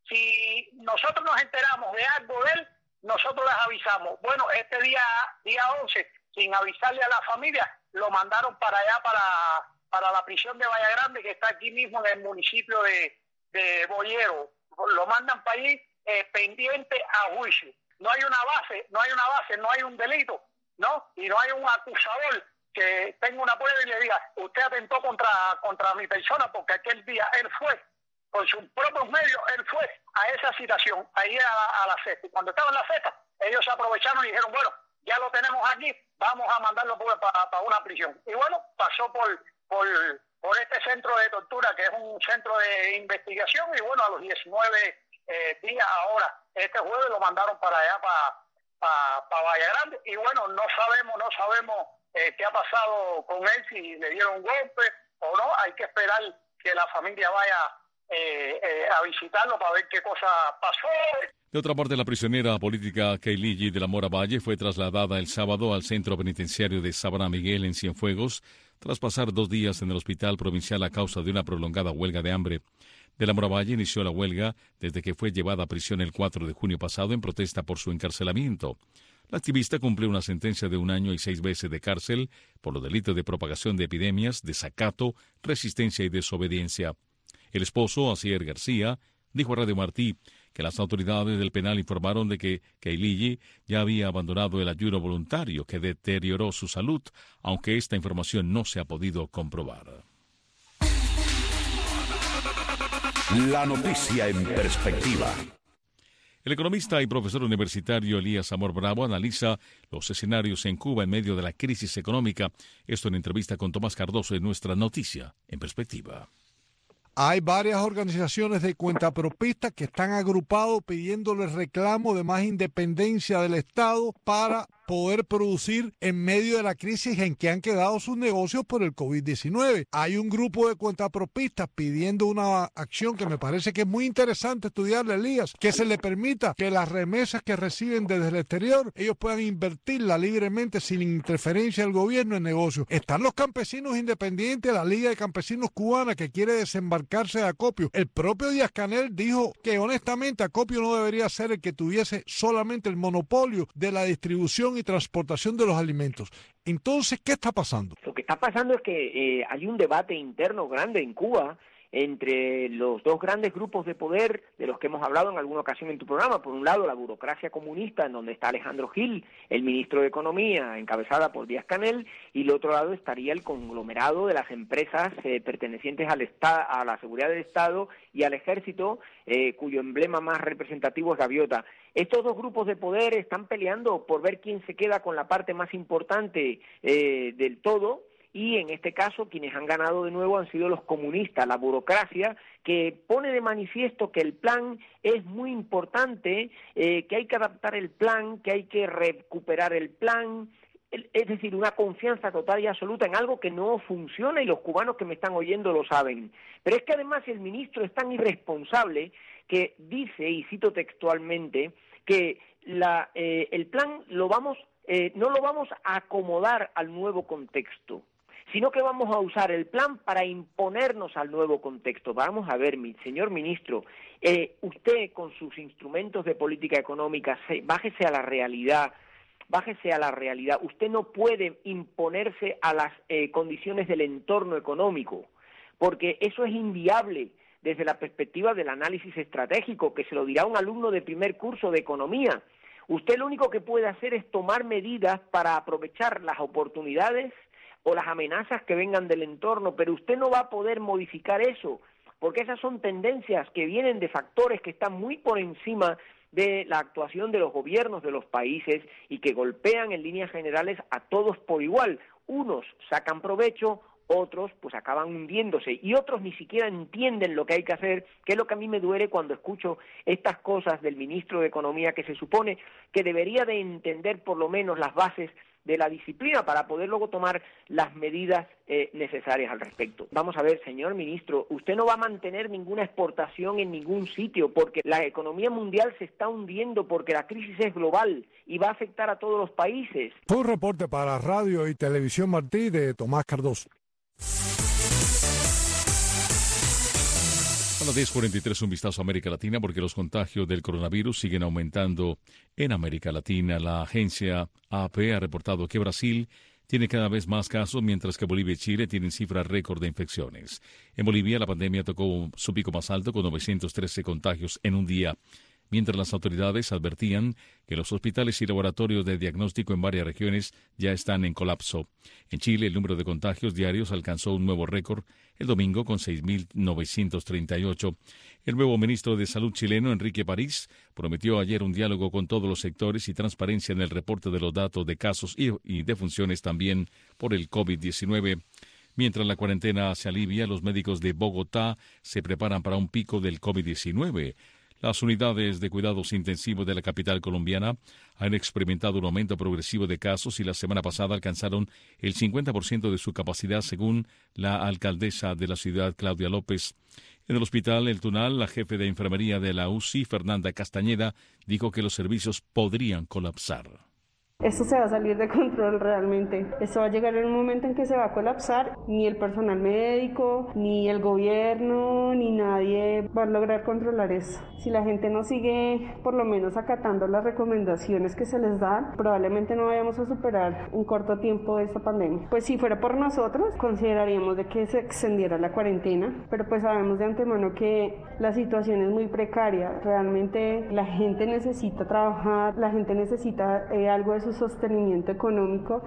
si nosotros nos enteramos de algo de él, nosotros les avisamos. Bueno, este día día once, sin avisarle a la familia, lo mandaron para allá, para, para la prisión de Valle Grande, que está aquí mismo en el municipio de, de Boyero. Lo mandan para allí eh, pendiente a juicio. No hay una base, no hay una base, no hay un delito, ¿no? Y no hay un acusador que tenga una prueba y le diga, usted atentó contra, contra mi persona porque aquel día él fue por sus propios medios, él fue a esa citación, ahí a la, a la cesta. Y cuando estaba en la cesta, ellos se aprovecharon y dijeron, bueno, ya lo tenemos aquí, vamos a mandarlo para pa una prisión. Y bueno, pasó por, por, por este centro de tortura, que es un centro de investigación, y bueno, a los diecinueve eh, días ahora, este jueves lo mandaron para allá, para pa, pa Valle Grande, y bueno, no sabemos, no sabemos eh, qué ha pasado con él, si le dieron un golpe o no. Hay que esperar que la familia vaya eh, eh, a visitarlo para ver qué cosa pasó.
De otra parte, la prisionera política Keiligi de la Mora Valle fue trasladada el sábado al centro penitenciario de Sabana Miguel en Cienfuegos, tras pasar dos días en el hospital provincial a causa de una prolongada huelga de hambre. De la Mora Valle inició la huelga desde que fue llevada a prisión el cuatro de junio pasado en protesta por su encarcelamiento. La activista cumplió una sentencia de un año y seis meses de cárcel por los delitos de propagación de epidemias, desacato, resistencia y desobediencia. El esposo, Asier García, dijo a Radio Martí que las autoridades del penal informaron de que Keiligi ya había abandonado el ayuno voluntario que deterioró su salud, aunque esta información no se ha podido comprobar.
La noticia en perspectiva.
El economista y profesor universitario Elías Amor Bravo analiza los escenarios en Cuba en medio de la crisis económica. Esto en entrevista con Tomás Cardoso en nuestra Noticia en Perspectiva.
Hay varias organizaciones de cuentapropistas que están agrupados pidiéndole reclamo de más independencia del Estado para poder producir en medio de la crisis en que han quedado sus negocios por el COVID diecinueve. Hay un grupo de cuentapropistas pidiendo una acción que me parece que es muy interesante estudiarle, Elías, que se le permita que las remesas que reciben desde el exterior, ellos puedan invertirla libremente sin interferencia del gobierno en negocios. Están los campesinos independientes, la Liga de Campesinos Cubana, que quiere desembarcarse de Acopio. El propio Díaz-Canel dijo que honestamente Acopio no debería ser el que tuviese solamente el monopolio de la distribución y transportación de los alimentos. Entonces, ¿qué está pasando?
Lo que está pasando es que eh, hay un debate interno grande en Cuba entre los dos grandes grupos de poder de los que hemos hablado en alguna ocasión en tu programa. Por un lado, la burocracia comunista, en donde está Alejandro Gil, el ministro de Economía, encabezada por Díaz-Canel, y del otro lado estaría el conglomerado de las empresas eh, pertenecientes al esta- a la seguridad del Estado y al Ejército, eh, cuyo emblema más representativo es Gaviota. Estos dos grupos de poder están peleando por ver quién se queda con la parte más importante eh, del todo, y en este caso quienes han ganado de nuevo han sido los comunistas, la burocracia, que pone de manifiesto que el plan es muy importante, eh, que hay que adaptar el plan, que hay que recuperar el plan, es decir, una confianza total y absoluta en algo que no funciona, y los cubanos que me están oyendo lo saben. Pero es que además el ministro es tan irresponsable que dice, y cito textualmente, que la, eh, el plan lo vamos, eh, no lo vamos a acomodar al nuevo contexto, sino que vamos a usar el plan para imponernos al nuevo contexto. Vamos a ver, mi señor ministro, eh, usted con sus instrumentos de política económica, se, bájese a la realidad, bájese a la realidad. Usted no puede imponerse a las eh, condiciones del entorno económico, porque eso es inviable desde la perspectiva del análisis estratégico, que se lo dirá un alumno de primer curso de economía. Usted lo único que puede hacer es tomar medidas para aprovechar las oportunidades o las amenazas que vengan del entorno, pero usted no va a poder modificar eso, porque esas son tendencias que vienen de factores que están muy por encima de la actuación de los gobiernos de los países y que golpean en líneas generales a todos por igual. Unos sacan provecho, otros pues acaban hundiéndose, y otros ni siquiera entienden lo que hay que hacer, que es lo que a mí me duele cuando escucho estas cosas del ministro de Economía, que se supone que debería de entender por lo menos las bases de la disciplina para poder luego tomar las medidas eh, necesarias al respecto. Vamos a ver, señor ministro, usted no va a mantener ninguna exportación en ningún sitio, porque la economía mundial se está hundiendo, porque la crisis es global y va a afectar a todos los países.
Fue un reporte para Radio y Televisión Martí de Tomás Cardoso.
A las diez cuarenta y tres, un vistazo a América Latina, porque los contagios del coronavirus siguen aumentando en América Latina. La agencia A P ha reportado que Brasil tiene cada vez más casos, mientras que Bolivia y Chile tienen cifras récord de infecciones. En Bolivia, la pandemia tocó su pico más alto, con novecientos trece contagios en un día. mientras las autoridades advertían que los hospitales y laboratorios de diagnóstico en varias regiones ya están en colapso. En Chile, el número de contagios diarios alcanzó un nuevo récord el domingo con seis mil novecientos treinta y ocho. El nuevo ministro de Salud chileno, Enrique París, prometió ayer un diálogo con todos los sectores y transparencia en el reporte de los datos de casos y, y defunciones también por el COVID diecinueve. Mientras la cuarentena se alivia, los médicos de Bogotá se preparan para un pico del COVID diecinueve. Las unidades de cuidados intensivos de la capital colombiana han experimentado un aumento progresivo de casos y la semana pasada alcanzaron el cincuenta por ciento de su capacidad, según la alcaldesa de la ciudad, Claudia López. En el hospital El Tunal, la jefe de enfermería de la U C I, Fernanda Castañeda, dijo que los servicios podrían colapsar.
Esto se va a salir de control realmente. Esto va a llegar en un momento en que se va a colapsar. Ni el personal médico, ni el gobierno, ni nadie va a lograr controlar eso. Si la gente no sigue por lo menos acatando las recomendaciones que se les dan, probablemente no vayamos a superar en corto tiempo esta pandemia. Pues si fuera por nosotros, consideraríamos de que se extendiera la cuarentena, pero pues sabemos de antemano que la situación es muy precaria. Realmente la gente necesita trabajar, la gente necesita eh, algo de su sostenimiento económico.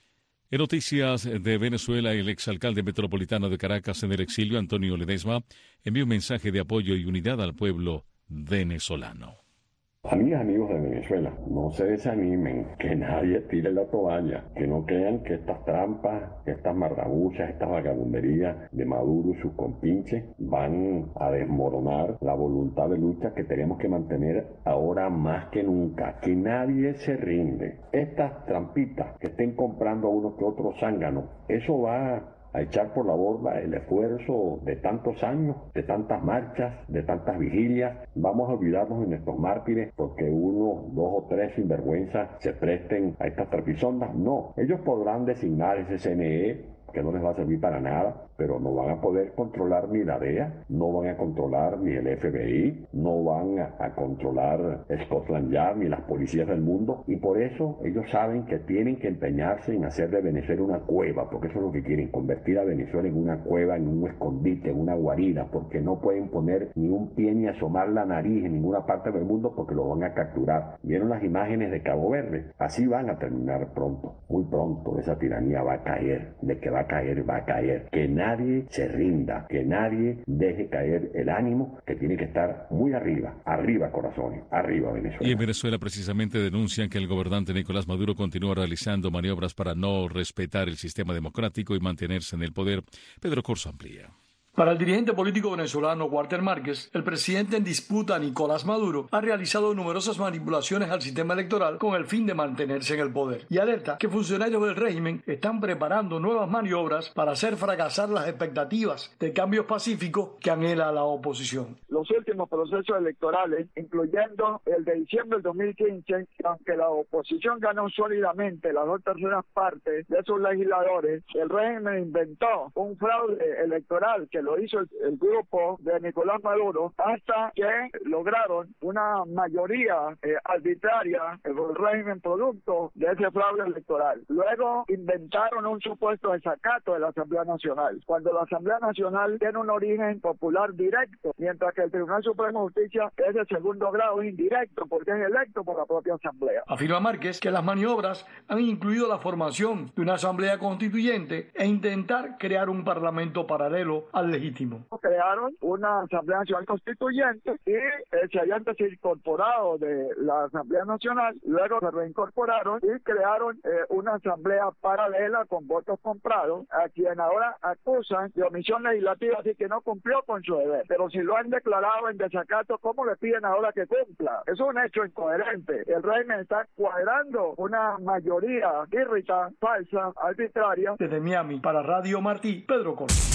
En noticias de Venezuela, el exalcalde metropolitano de Caracas en el exilio, Antonio Ledesma, envió un mensaje de apoyo y unidad al pueblo venezolano.
Amigas, amigos de Venezuela, no se desanimen, que nadie tire la toalla, que no crean que estas trampas, que estas marrabuchas, estas vagabunderías de Maduro y sus compinches van a desmoronar la voluntad de lucha que tenemos que mantener ahora más que nunca. Que nadie se rinde. Estas trampitas que estén comprando a uno que otro zángano, eso va a echar por la borda el esfuerzo de tantos años, de tantas marchas, de tantas vigilias. Vamos a olvidarnos de nuestros mártires porque uno, dos o tres sinvergüenzas se presten a estas trapisondas. No, ellos podrán designar ese C N E que no les va a servir para nada, pero no van a poder controlar ni la D E A, no van a controlar ni el F B I, no van a, a controlar Scotland Yard ni las policías del mundo, y por eso ellos saben que tienen que empeñarse en hacer de Venezuela una cueva, porque eso es lo que quieren, convertir a Venezuela en una cueva, en un escondite, en una guarida, porque no pueden poner ni un pie ni asomar la nariz en ninguna parte del mundo porque lo van a capturar. ¿Vieron las imágenes de Cabo Verde? Así van a terminar pronto, muy pronto. Esa tiranía va a caer, de que va a caer, va a caer. Que nadie se rinda, que nadie deje caer el ánimo, que tiene que estar muy arriba, arriba corazones, arriba Venezuela.
Y en Venezuela precisamente denuncian que el gobernante Nicolás Maduro continúa realizando maniobras para no respetar el sistema democrático y mantenerse en el poder. Pedro Corso amplía.
Para el dirigente político venezolano Walter Márquez, el presidente en disputa Nicolás Maduro ha realizado numerosas manipulaciones al sistema electoral con el fin de mantenerse en el poder, y alerta que funcionarios del régimen están preparando nuevas maniobras para hacer fracasar las expectativas de cambios pacíficos que anhela la oposición.
Los últimos procesos electorales, incluyendo el de diciembre del dos mil quince, aunque la oposición ganó sólidamente las dos terceras partes de sus legisladores, el régimen inventó un fraude electoral que lo hizo el, el grupo de Nicolás Maduro hasta que lograron una mayoría eh, arbitraria del régimen producto de ese fraude electoral. Luego inventaron un supuesto desacato de la Asamblea Nacional, cuando la Asamblea Nacional tiene un origen popular directo, mientras que el Tribunal Supremo de Justicia es de segundo grado indirecto, porque es electo por la propia Asamblea.
Afirma Márquez que las maniobras han incluido la formación de una Asamblea Constituyente e intentar crear un parlamento paralelo al legítimo.
Crearon una Asamblea Nacional Constituyente y eh, se habían desincorporado de la Asamblea Nacional, luego se reincorporaron y crearon eh, una Asamblea paralela con votos comprados, a quien ahora acusan de omisión legislativa, así que no cumplió con su deber. Pero si lo han declarado en desacato, ¿cómo le piden ahora que cumpla? Es un hecho incoherente. El régimen está cuadrando una mayoría irrita, falsa, arbitraria.
Desde Miami, para Radio Martí, Pedro Corso.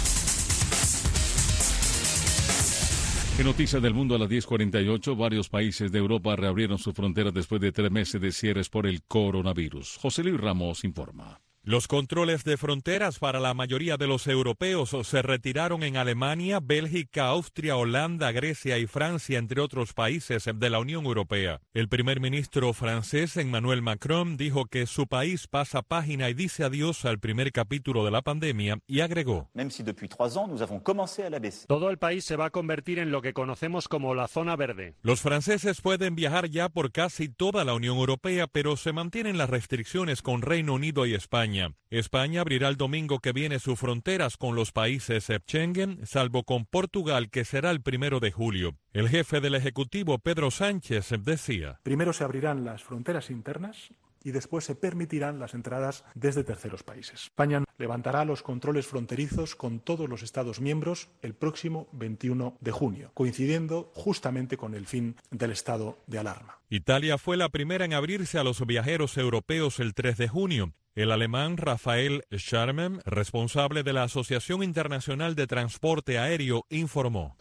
En Noticias del Mundo a las diez cuarenta y ocho, varios países de Europa reabrieron sus fronteras después de tres meses de cierres por el coronavirus. José Luis Ramos informa.
Los controles de fronteras para la mayoría de los europeos se retiraron en Alemania, Bélgica, Austria, Holanda, Grecia y Francia, entre otros países de la Unión Europea. El primer ministro francés, Emmanuel Macron, dijo que su país pasa página y dice adiós al primer capítulo de la pandemia y agregó:
Todo el país se va a convertir en lo que conocemos como la zona verde.
Los franceses pueden viajar ya por casi toda la Unión Europea, pero se mantienen las restricciones con Reino Unido y España. España abrirá el domingo que viene sus fronteras con los países Schengen, salvo con Portugal, que será el primero de julio. El jefe del Ejecutivo, Pedro Sánchez, decía:
Primero se abrirán las fronteras internas y después se permitirán las entradas desde terceros países. España levantará los controles fronterizos con todos los Estados miembros el próximo veintiuno de junio, coincidiendo justamente con el fin del estado de alarma.
Italia fue la primera en abrirse a los viajeros europeos el tres de junio. El alemán Rafael Scharmem, responsable de la Asociación Internacional de Transporte Aéreo, informó: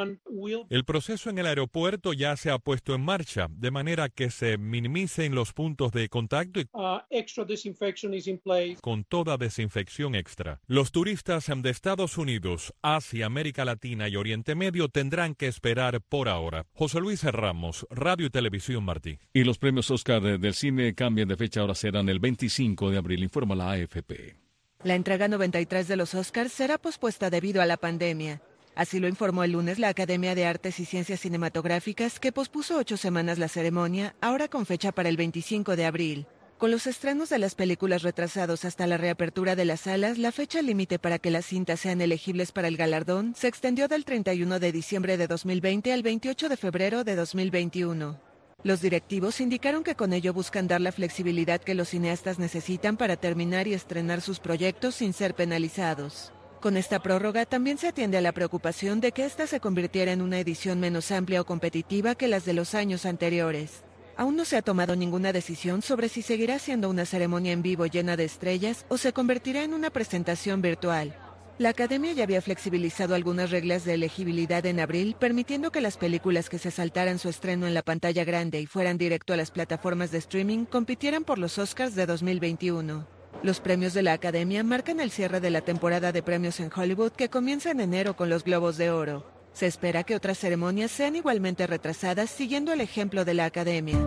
el proceso en el aeropuerto ya se ha puesto en marcha, de manera que se minimicen los puntos de contacto y
uh, extra disinfection is in place.
Con toda desinfección extra. Los turistas de Estados Unidos, Asia, América Latina y Oriente Medio tendrán que esperar por ahora. José Luis Ramos, Radio y Televisión Martí.
Y los premios Oscar del cine cambian de fecha, ahora serán el veinticinco de abril, informa la A F P.
La entrega noventa y tres de los Oscars será pospuesta debido a la pandemia. Así lo informó el lunes la Academia de Artes y Ciencias Cinematográficas, que pospuso ocho semanas la ceremonia, ahora con fecha para el veinticinco de abril. Con los estrenos de las películas retrasados hasta la reapertura de las salas, la fecha límite para que las cintas sean elegibles para el galardón se extendió del treinta y uno de diciembre de dos mil veinte al veintiocho de febrero de dos mil veintiuno. Los directivos indicaron que con ello buscan dar la flexibilidad que los cineastas necesitan para terminar y estrenar sus proyectos sin ser penalizados. Con esta prórroga también se atiende a la preocupación de que ésta se convirtiera en una edición menos amplia o competitiva que las de los años anteriores. Aún no se ha tomado ninguna decisión sobre si seguirá siendo una ceremonia en vivo llena de estrellas o se convertirá en una presentación virtual. La Academia ya había flexibilizado algunas reglas de elegibilidad en abril, permitiendo que las películas que se saltaran su estreno en la pantalla grande y fueran directo a las plataformas de streaming compitieran por los Oscars de dos mil veintiuno. Los premios de la Academia marcan el cierre de la temporada de premios en Hollywood, que comienza en enero con los Globos de Oro. Se espera que otras ceremonias sean igualmente retrasadas, siguiendo el ejemplo de la Academia.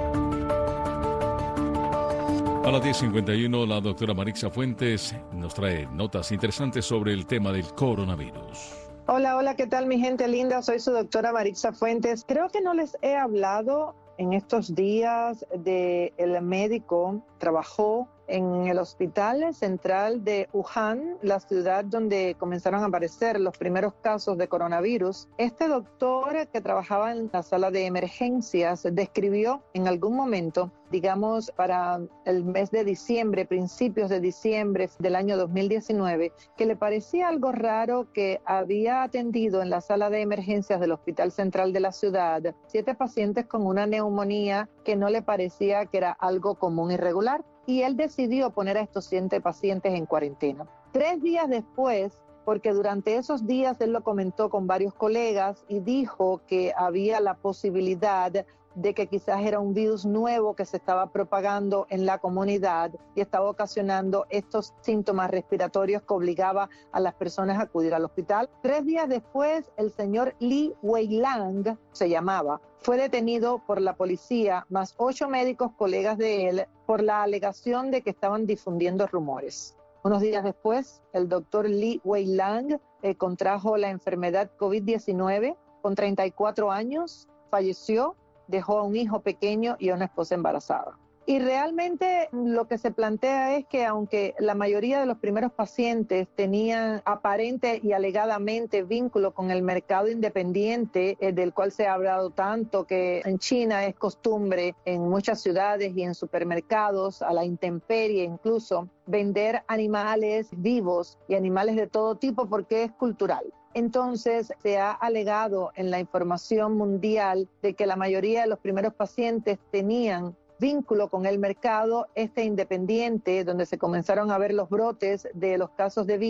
A las diez cincuenta y uno, la doctora Marixa Fuentes nos trae notas interesantes sobre el tema del coronavirus.
Hola, hola, ¿qué tal mi gente linda? Soy su doctora Marixa Fuentes. Creo que no les he hablado en estos días de el médico, trabajó en el Hospital Central de Wuhan, la ciudad donde comenzaron a aparecer los primeros casos de coronavirus. Este doctor que trabajaba en la sala de emergencias describió en algún momento, digamos para el mes de diciembre, principios de diciembre del año dos mil diecinueve, que le parecía algo raro que había atendido en la sala de emergencias del Hospital Central de la ciudad siete pacientes con una neumonía que no le parecía que era algo común y regular. Y él decidió poner a estos siete pacientes en cuarentena. Tres días después, porque durante esos días él lo comentó con varios colegas y dijo que había la posibilidad de que quizás era un virus nuevo que se estaba propagando en la comunidad y estaba ocasionando estos síntomas respiratorios que obligaba a las personas a acudir al hospital. Tres días después, el señor Li Weilang, se llamaba, fue detenido por la policía, más ocho médicos colegas de él, por la alegación de que estaban difundiendo rumores. Unos días después, el doctor Li Weilang eh, contrajo la enfermedad COVID diecinueve con treinta y cuatro años, falleció, dejó a un hijo pequeño y a una esposa embarazada. Y realmente lo que se plantea es que aunque la mayoría de los primeros pacientes tenían aparente y alegadamente vínculo con el mercado independiente, eh, del cual se ha hablado tanto, que en China es costumbre en muchas ciudades y en supermercados, a la intemperie incluso, vender animales vivos y animales de todo tipo porque es cultural. Entonces, se ha alegado en la información mundial de que la mayoría de los primeros pacientes tenían vínculo con el mercado este independiente, donde se comenzaron a ver los brotes de los casos de virus,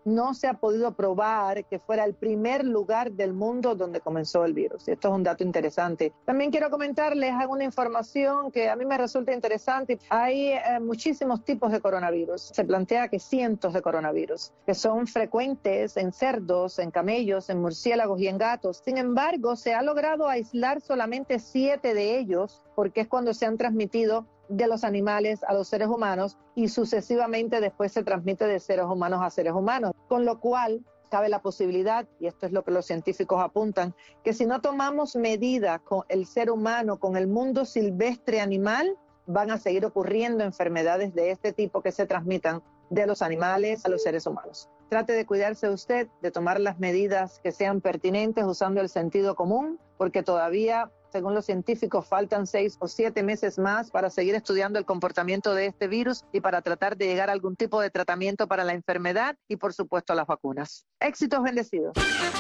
no se ha podido probar que fuera el primer lugar del mundo donde comenzó el virus. Esto es un dato interesante. También quiero comentarles alguna información que a mí me resulta interesante. Hay eh, muchísimos tipos de coronavirus. Se plantea que cientos de coronavirus, que son frecuentes en cerdos, en camellos, en murciélagos y en gatos. Sin embargo, se ha logrado aislar solamente siete de ellos, porque es cuando se han transmitido de los animales a los seres humanos y sucesivamente después se transmite de seres humanos a seres humanos, con lo cual cabe la posibilidad, y esto es lo que los científicos apuntan, que si no tomamos medidas con el ser humano, con el mundo silvestre animal, van a seguir ocurriendo enfermedades de este tipo que se transmitan de los animales a los seres humanos. Trate de cuidarse usted, de tomar las medidas que sean pertinentes usando el sentido común, porque todavía, según los científicos, faltan seis o siete meses más para seguir estudiando el comportamiento de este virus y para tratar de llegar a algún tipo de tratamiento para la enfermedad y, por supuesto, las vacunas. Éxitos bendecidos.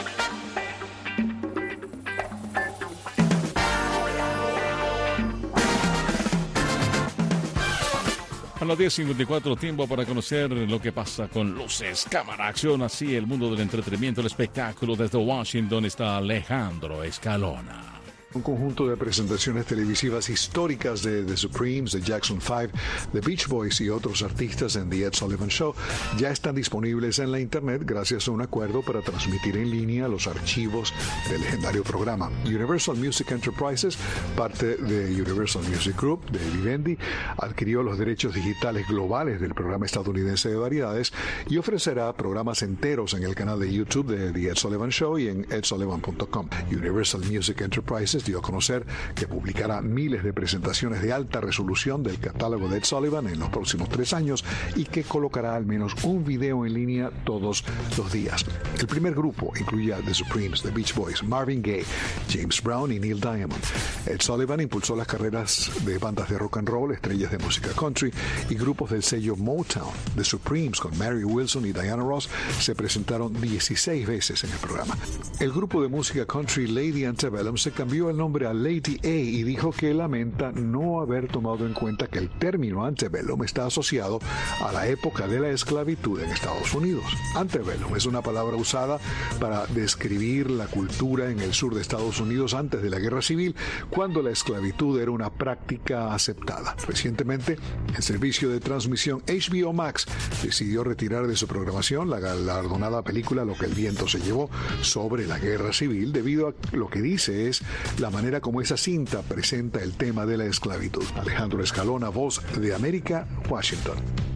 A las diez cincuenta y cuatro, tiempo para conocer lo que pasa con luces, cámara, acción, así el mundo del entretenimiento, el espectáculo. Desde Washington está Alejandro Escalona.
Un conjunto de presentaciones televisivas históricas de The Supremes, The Jackson Five, The Beach Boys y otros artistas en The Ed Sullivan Show ya están disponibles en la internet gracias a un acuerdo para transmitir en línea los archivos del legendario programa. Universal Music Enterprises, parte de Universal Music Group de Vivendi, adquirió los derechos digitales globales del programa estadounidense de variedades y ofrecerá programas enteros en el canal de YouTube de The Ed Sullivan Show y en ed sullivan punto com. Universal Music Enterprises dio a conocer que publicará miles de presentaciones de alta resolución del catálogo de Ed Sullivan en los próximos tres años y que colocará al menos un video en línea todos los días. El primer grupo incluye a The Supremes, The Beach Boys, Marvin Gaye, James Brown y Neil Diamond. Ed Sullivan impulsó las carreras de bandas de rock and roll, estrellas de música country y grupos del sello Motown. The Supremes, con Mary Wilson y Diana Ross, se presentaron dieciséis veces en el programa. El grupo de música country Lady Antebellum se cambió el nombre a Lady A y dijo que lamenta no haber tomado en cuenta que el término antebellum está asociado a la época de la esclavitud en Estados Unidos. Antebellum es una palabra usada para describir la cultura en el sur de Estados Unidos antes de la Guerra Civil, cuando la esclavitud era una práctica aceptada. Recientemente, el servicio de transmisión H B O Max decidió retirar de su programación la galardonada película Lo que el viento se llevó sobre la Guerra Civil, debido a lo que dice es la manera como esa cinta presenta el tema de la esclavitud. Alejandro Escalona, Voz de América, Washington.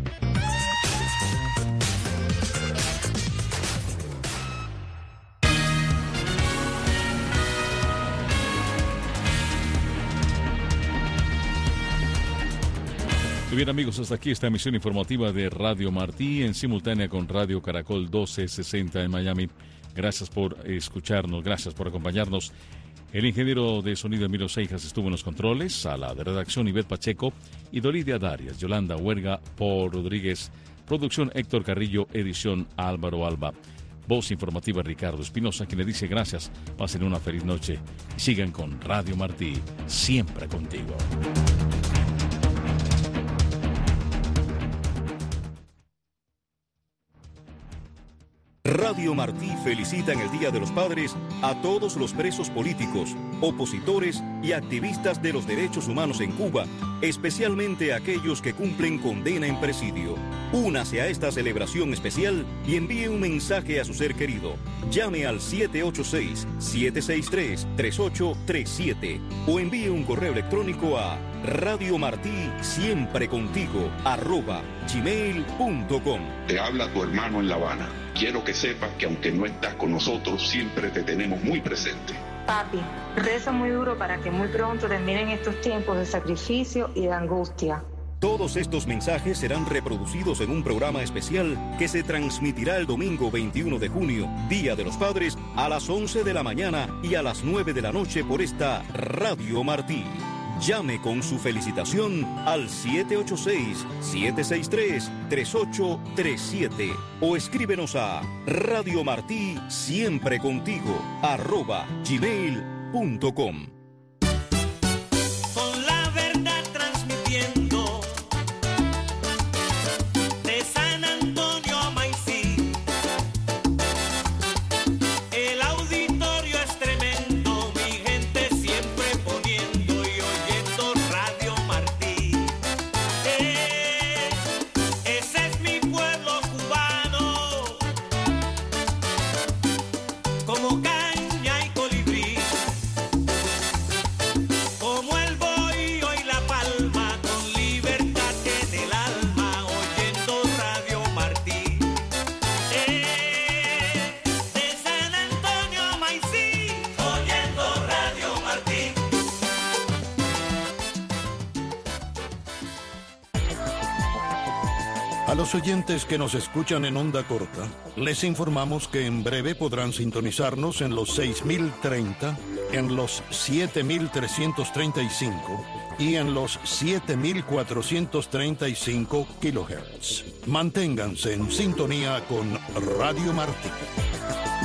Bien, amigos, hasta aquí esta emisión informativa de Radio Martí en simultánea con Radio Caracol doce sesenta en Miami. Gracias por escucharnos, gracias por acompañarnos. El ingeniero de sonido Emilio Seijas estuvo en los controles, a la de redacción Ivette Pacheco y Dolidia Darias, Yolanda Huerga, Paul Rodríguez, producción Héctor Carrillo, edición Álvaro Alba. Voz informativa Ricardo Espinosa, quien le dice gracias, pasen una feliz noche y sigan con Radio Martí, siempre contigo.
Radio Martí felicita en el Día de los Padres a todos los presos políticos, opositores y activistas de los derechos humanos en Cuba, especialmente aquellos que cumplen condena en presidio. Únase a esta celebración especial y envíe un mensaje a su ser querido. Llame al siete ocho seis, siete seis tres, tres ocho tres siete o envíe un correo electrónico a Radio Martí siempre contigo arroba gmail punto com.
Te habla tu hermano en La Habana. Quiero que sepas que aunque no estás con nosotros, siempre te tenemos muy presente.
Papi, reza muy duro para que muy pronto terminen estos tiempos de sacrificio y de angustia.
Todos estos mensajes serán reproducidos en un programa especial que se transmitirá el domingo veintiuno de junio, Día de los Padres, a las once de la mañana y a las nueve de la noche por esta Radio Martí. Llame con su felicitación al siete ocho seis, siete seis tres, tres ocho tres siete o escríbenos a Radio Martí siempre contigo arroba gmail punto com.
Con la verdad transmitiendo de San Antonio a Maicí,
A los oyentes que nos escuchan en onda corta, les informamos que en breve podrán sintonizarnos en los seis mil treinta, en los siete mil trescientos treinta y cinco y en los siete mil cuatrocientos treinta y cinco kilohertz. Manténganse en sintonía con Radio Martí.